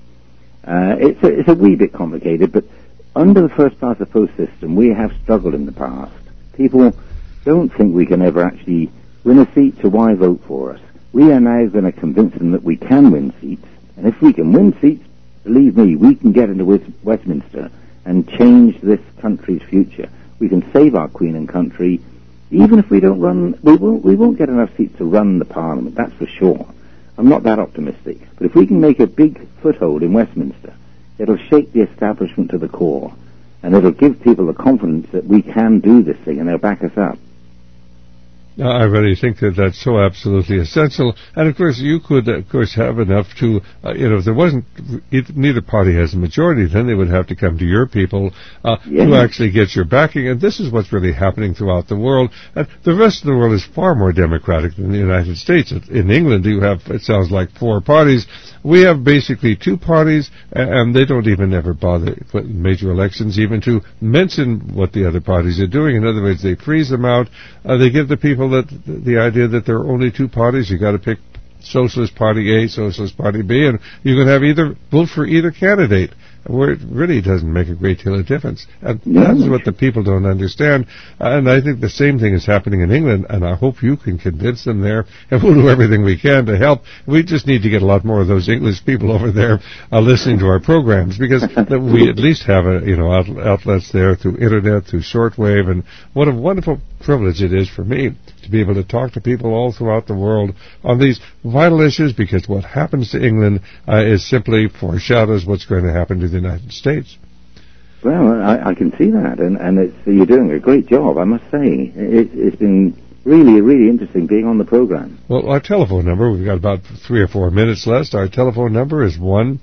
It's a wee bit complicated, but under the first past the post system, we have struggled in the past. people don't think we can ever actually win a seat, so why vote for us? We are now going to convince them that we can win seats, and if we can win seats, believe me, we can get into Westminster and change this country's future. We can save our Queen and country. Even if we don't run, we won't get enough seats to run the Parliament, that's for sure. I'm not that optimistic. But if we can make a big foothold in Westminster, it'll shake the establishment to the core, and it'll give people the confidence that we can do this thing, and they'll back us up. I really think that that's so absolutely essential. And, of course, you could, of course, have enough to, if there wasn't, neither party has a majority, then they would have to come to your people to actually get your backing. And this is what's really happening throughout the world. And the rest of the world is far more democratic than the United States. In England, you have, it sounds like, 4 parties. We have basically 2 parties, and they don't even ever bother with major elections even to mention what the other parties are doing. In other words, they freeze them out. They give the people that the idea that there are only 2 parties. You got to pick Socialist Party A, Socialist Party B, and you can have either vote for either candidate, where it really doesn't make a great deal of difference. And that's what the people don't understand. And I think the same thing is happening in England, and I hope you can convince them there, and we'll do everything we can to help. We just need to get a lot more of those English people over there listening to our programs, because we at least have outlets there through internet, through shortwave, and what a wonderful privilege it is for me to be able to talk to people all throughout the world on these vital issues, because what happens to England is simply foreshadows what's going to happen to the United States. Well, I can see that, and you're doing a great job, I must say. It's been really, really interesting being on the program. Well, our telephone number, we've got about 3 or 4 minutes left. Our telephone number is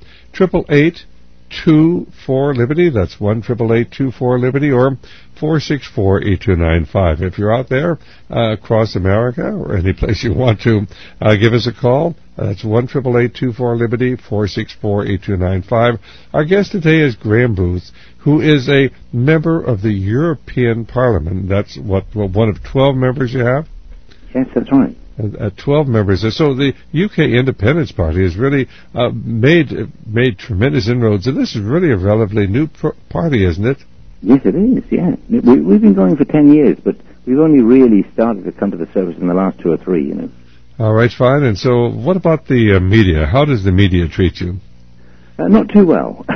1-888-24-LIBERTY. That's 1-888-24-LIBERTY, or 464-8295. If you're out there across America or any place you want to, give us a call. That's 1-888-24-LIBERTY, 464-8295. Our guest today is Graham Booth, who is a member of the European Parliament. That's one of 12 members you have? Yes, that's right. 12 members. So the UK Independence Party has really made tremendous inroads, and this is really a relatively new party, isn't it? Yes, it is, yeah. We've been going for 10 years, but we've only really started to come to the surface in the last 2 or 3, All right, fine. And so what about the media? How does the media treat you? Not too well.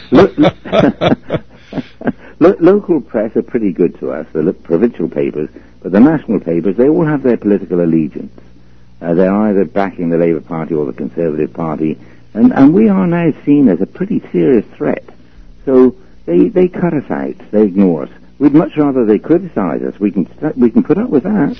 Local press are pretty good to us, the provincial papers, but the national papers, they all have their political allegiance. They're either backing the Labour Party or the Conservative Party, and we are now seen as a pretty serious threat. So they cut us out, they ignore us. We'd much rather they criticize us. We can put up with that.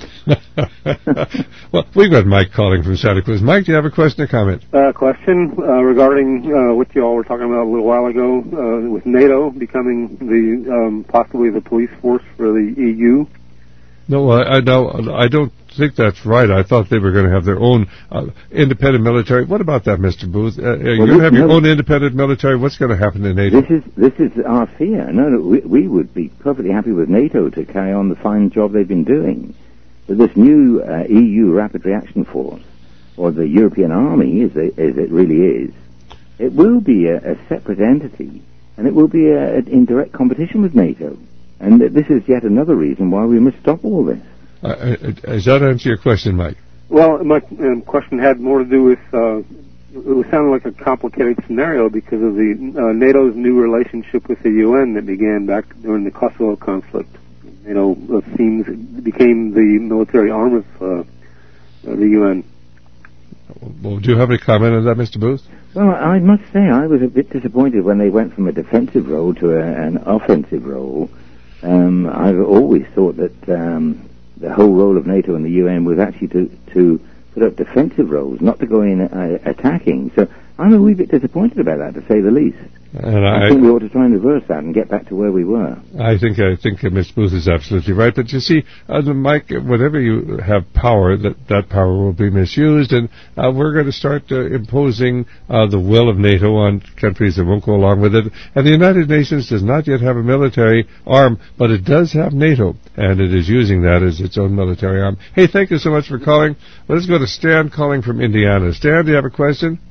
Well, we've got Mike calling from Santa Cruz. Mike, do you have a question or comment? Question regarding what you all were talking about a little while ago with NATO becoming possibly the police force for the EU. No, I don't think that's right. I thought they were going to have their own independent military. What about that, Mr. Booth? You're going to have your own independent military? What's going to happen to NATO? This is our fear. No, we would be perfectly happy with NATO to carry on the fine job they've been doing. But this new EU Rapid Reaction Force, or the European Army, as it really is, it will be a separate entity, and it will be in direct competition with NATO. And this is yet another reason why we must stop all this. Does that answer your question, Mike? Well, my question had more to do with, it sounded like a complicated scenario because of the NATO's new relationship with the UN that began back during the Kosovo conflict. NATO became the military arm of the UN. Well, do you have any comment on that, Mr. Booth? Well, I must say I was a bit disappointed when they went from a defensive role to an offensive role. I've always thought that the whole role of NATO and the UN was actually to put up defensive roles, not to go in attacking. So I'm a wee bit disappointed about that, to say the least. And I think we ought to try and reverse that and get back to where we were. I think Mr. Booth is absolutely right. But you see, Mike, whenever you have power, that power will be misused, and we're going to start imposing the will of NATO on countries that won't go along with it. And the United Nations does not yet have a military arm, but it does have NATO, and it is using that as its own military arm. Hey, thank you so much for calling. Let's go to Stan calling from Indiana. Stan, do you have a question?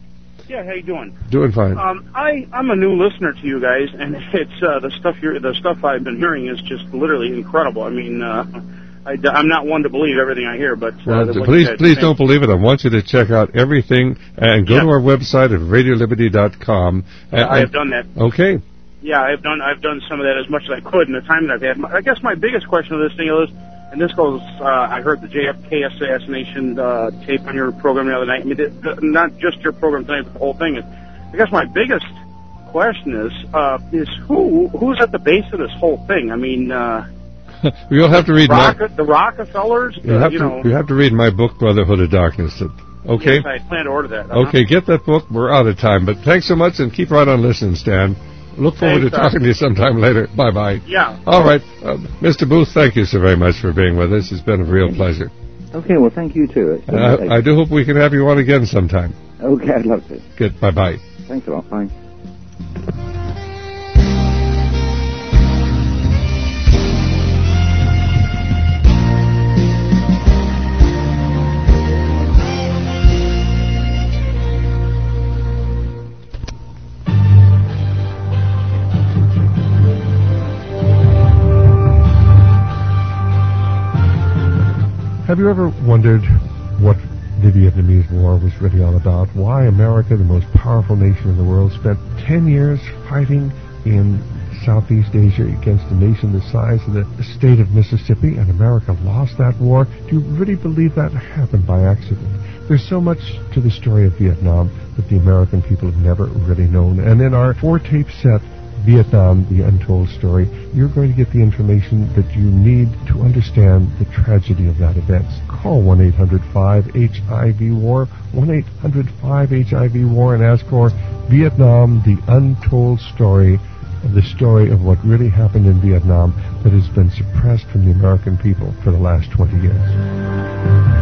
Yeah, how you doing? Doing fine. I'm a new listener to you guys, and it's the stuff I've been hearing is just literally incredible. I mean, I'm not one to believe everything I hear, but please don't believe it. I want you to check out everything and go to our website at radioliberty.com. I have done that. Okay. Yeah, I've done some of that as much as I could in the time that I've had. I guess my biggest question of this thing is, and this goes, I heard the JFK assassination tape on your program the other night. I mean, not just your program tonight, but the whole thing. I guess my biggest question is who's at the base of this whole thing? I mean, you'll have to read the Rockefellers. You have to read my book, Brotherhood of Darkness. Okay. Yes, I plan to order that. Okay, get that book. We're out of time, but thanks so much, and keep right on listening, Stan. Look forward to talking to you sometime later. Bye-bye. Yeah. All right. Mr. Booth, thank you so very much for being with us. It's been a real pleasure. Okay, well, thank you, too. I do hope we can have you on again sometime. Okay, I'd love to. Good. Bye-bye. Thanks a lot. Bye. Have you ever wondered what the Vietnamese War was really all about? Why America, the most powerful nation in the world, spent 10 years fighting in Southeast Asia against a nation the size of the state of Mississippi, and America lost that war? Do you really believe that happened by accident? There's so much to the story of Vietnam that the American people have never really known. And in our 4-tape set, Vietnam, the Untold Story, you're going to get the information that you need to understand the tragedy of that event. Call 1-800-5-HIV-WAR, 1-800-5-HIV-WAR, and ask for Vietnam, the Untold Story, the story of what really happened in Vietnam that has been suppressed from the American people for the last 20 years.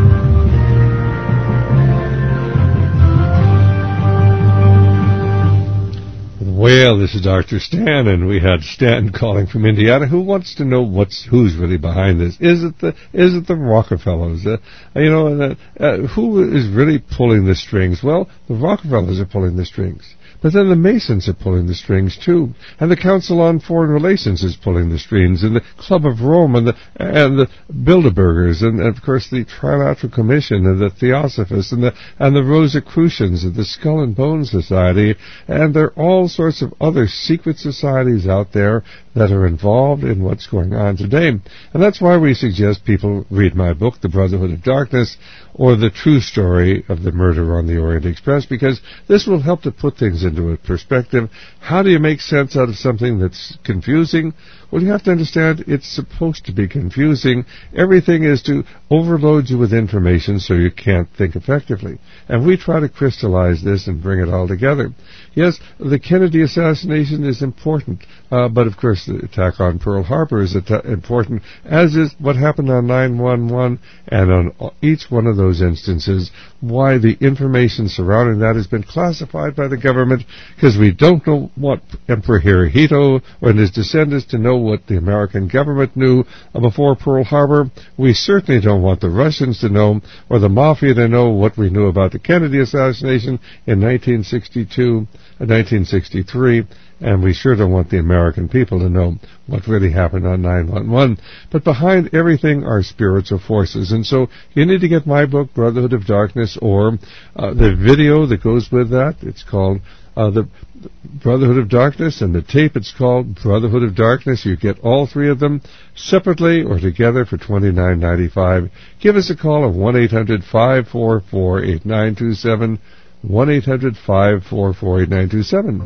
Well, this is Dr. Stan, and we had Stan calling from Indiana, who wants to know who's really behind this. Is it the Rockefellers? Who is really pulling the strings? Well, the Rockefellers are pulling the strings. But then the Masons are pulling the strings too, and the Council on Foreign Relations is pulling the strings, and the Club of Rome, and the Bilderbergers, and of course the Trilateral Commission, and the Theosophists, and the Rosicrucians, and the Skull and Bones Society, and there are all sorts of other secret societies out there that are involved in what's going on today. And that's why we suggest people read my book, The Brotherhood of Darkness, or The True Story of the Murder on the Orient Express, because this will help to put things into a perspective. How do you make sense out of something that's confusing? Well, you have to understand it's supposed to be confusing. Everything is to overload you with information so you can't think effectively. And we try to crystallize this and bring it all together. Yes, the Kennedy assassination is important, but of course the attack on Pearl Harbor is important, as is what happened on 9/11, and on each one of those instances, why the information surrounding that has been classified by the government, because we don't know what Emperor Hirohito and his descendants to know what the American government knew before Pearl Harbor. We certainly don't want the Russians to know, or the Mafia to know what we knew about the Kennedy assassination in 1963, and we sure don't want the American people to know what really happened on 9/11. But behind everything are spiritual forces, and so you need to get my book, Brotherhood of Darkness, or the video that goes with that. It's called the Brotherhood of Darkness, and the tape, it's called Brotherhood of Darkness. You get all three of them separately or together for $29.95. Give us a call at 1-800-544-8927, 1-800-544-8927.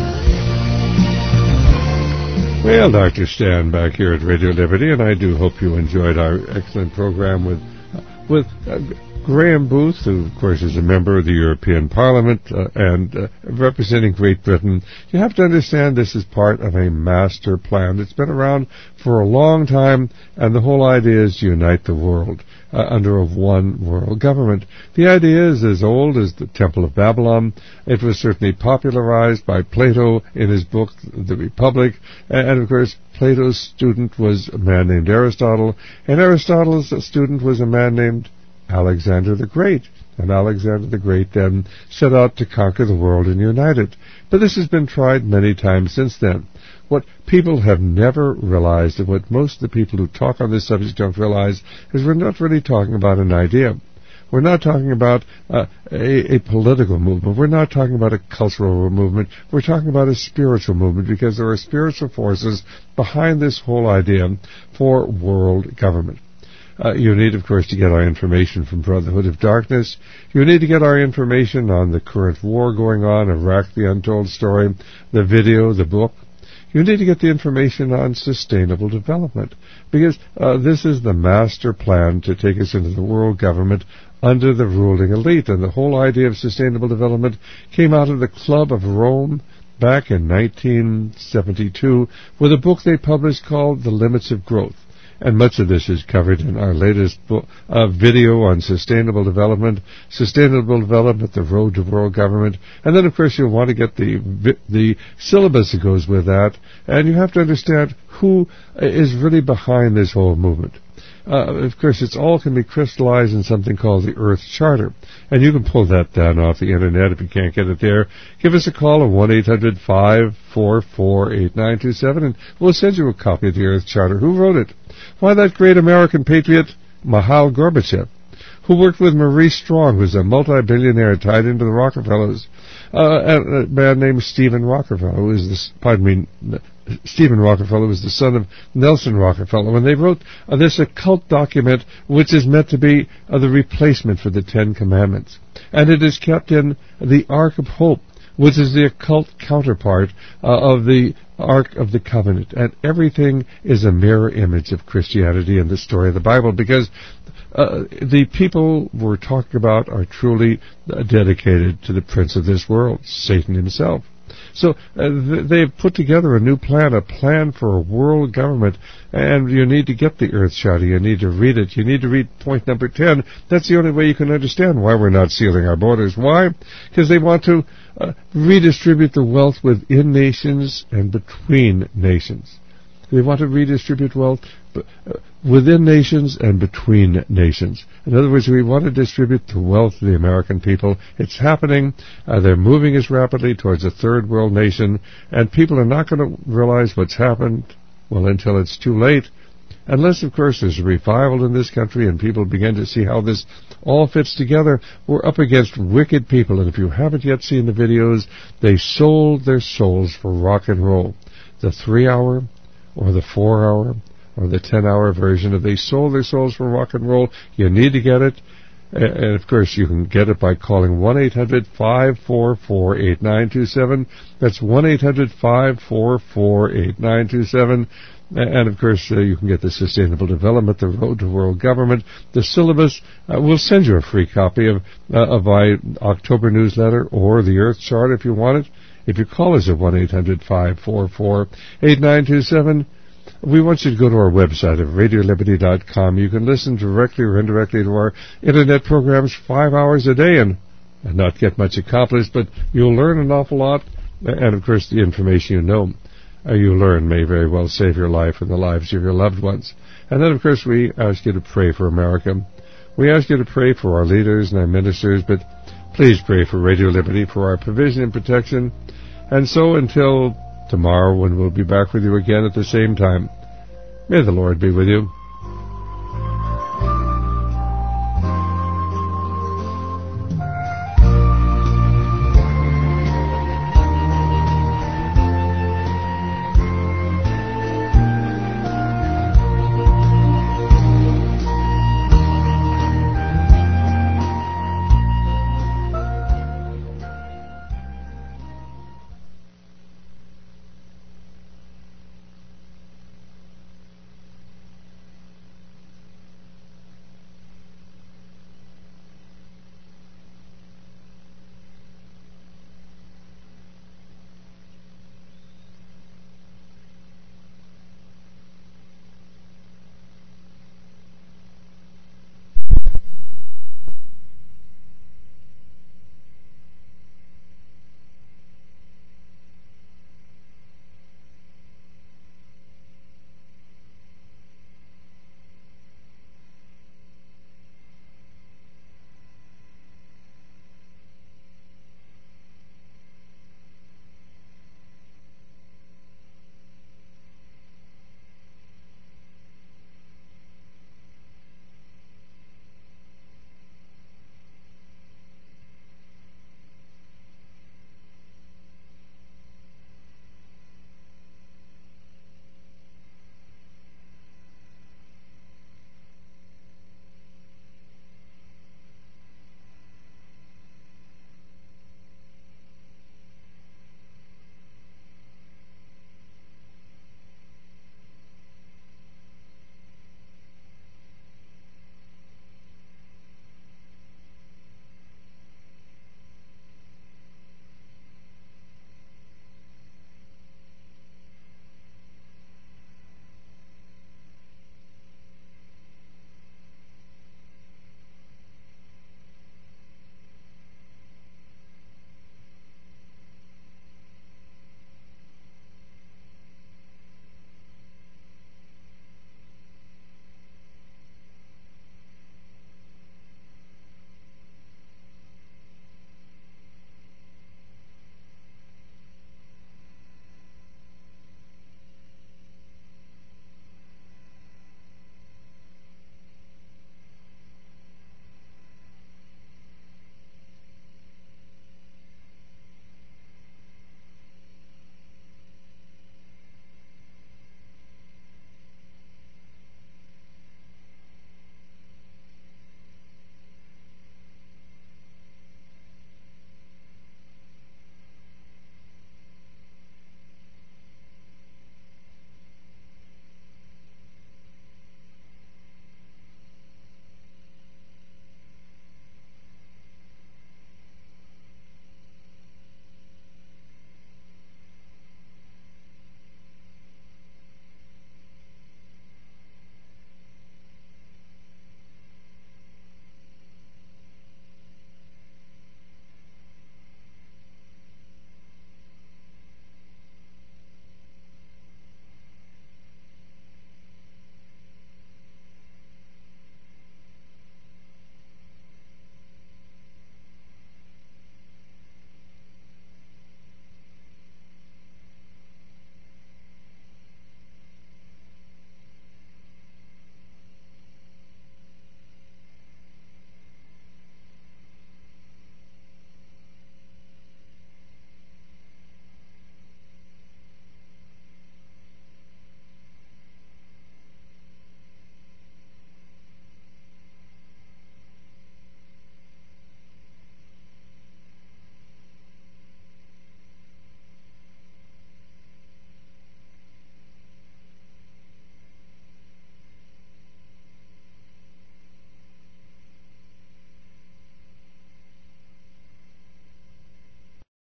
Well, Dr. Stan back here at Radio Liberty, and I do hope you enjoyed our excellent program with Graham Booth, who, of course, is a member of the European Parliament and representing Great Britain. You have to understand this is part of a master plan that's been around for a long time, and the whole idea is to unite the world under a one world government. The idea is as old as the Temple of Babylon. It was certainly popularized by Plato in his book, The Republic, and of course, Plato's student was a man named Aristotle, and Aristotle's student was a man named Alexander the Great. And Alexander the Great then set out to conquer the world and unite it. But this has been tried many times since then. What people have never realized, and what most of the people who talk on this subject don't realize, is we're not really talking about an idea. We're not talking about a political movement. We're not talking about a cultural movement. We're talking about a spiritual movement, because there are spiritual forces behind this whole idea for world government. You need, of course, to get our information from Brotherhood of Darkness. You need to get our information on the current war going on, Iraq, the Untold Story, the video, the book. You need to get the information on sustainable development, because this is the master plan to take us into the world government under the ruling elite. And the whole idea of sustainable development came out of the Club of Rome back in 1972 with a book they published called The Limits of Growth. And much of this is covered in our latest video on sustainable development, the road to world government. And then, of course, you'll want to get the syllabus that goes with that. And you have to understand who is really behind this whole movement. Of course, it's all can be crystallized in something called the Earth Charter. And you can pull that down off the Internet if you can't get it there. Give us a call at 1-800-544-8927, and we'll send you a copy of the Earth Charter. Who wrote it? Why, that great American patriot, Mikhail Gorbachev, who worked with Maurice Strong, who's a multi-billionaire tied into the Rockefellers, a man named Stephen Rockefeller, who is Stephen Rockefeller was the son of Nelson Rockefeller. When they wrote this occult document, which is meant to be the replacement for the Ten Commandments, and it is kept in the Ark of Hope, which is the occult counterpart of the Ark of the Covenant. And everything is a mirror image of Christianity and the story of the Bible, because the people we're talking about are truly dedicated to the prince of this world, Satan himself. So they've put together a new plan, a plan for a world government, and you need to get the Earth Charter. You need to read it. You need to read point number 10. That's the only way you can understand why we're not sealing our borders. Why? Because they want to redistribute the wealth within nations and between nations. They want to redistribute wealth within nations and between nations. In other words, we want to distribute the wealth of the American people. It's happening. They're moving us rapidly towards a third world nation, and people are not going to realize what's happened, well, until it's too late. Unless, of course, there's a revival in this country and people begin to see how this all fits together. We're up against wicked people, and if you haven't yet seen the videos, they sold their souls for rock and roll. The 3-hour or the 4-hour or the 10-hour version of they sold their souls for rock and roll. You need to get it. And, of course, you can get it by calling 1-800-544-8927. That's 1-800-544-8927. And, of course, you can get the Sustainable Development, the Road to World Government, the syllabus. We'll send you a free copy of my October newsletter or the Earth Chart if you want it. If you call us at 1-800-544-8927, we want you to go to our website at RadioLiberty.com. You can listen directly or indirectly to our Internet programs 5 hours a day and not get much accomplished, but you'll learn an awful lot. And, of course, the information you learn may very well save your life and the lives of your loved ones. And then, of course, we ask you to pray for America. We ask you to pray for our leaders and our ministers, but please pray for Radio Liberty, for our provision and protection. And so until tomorrow, when we'll be back with you again at the same time, may the Lord be with you.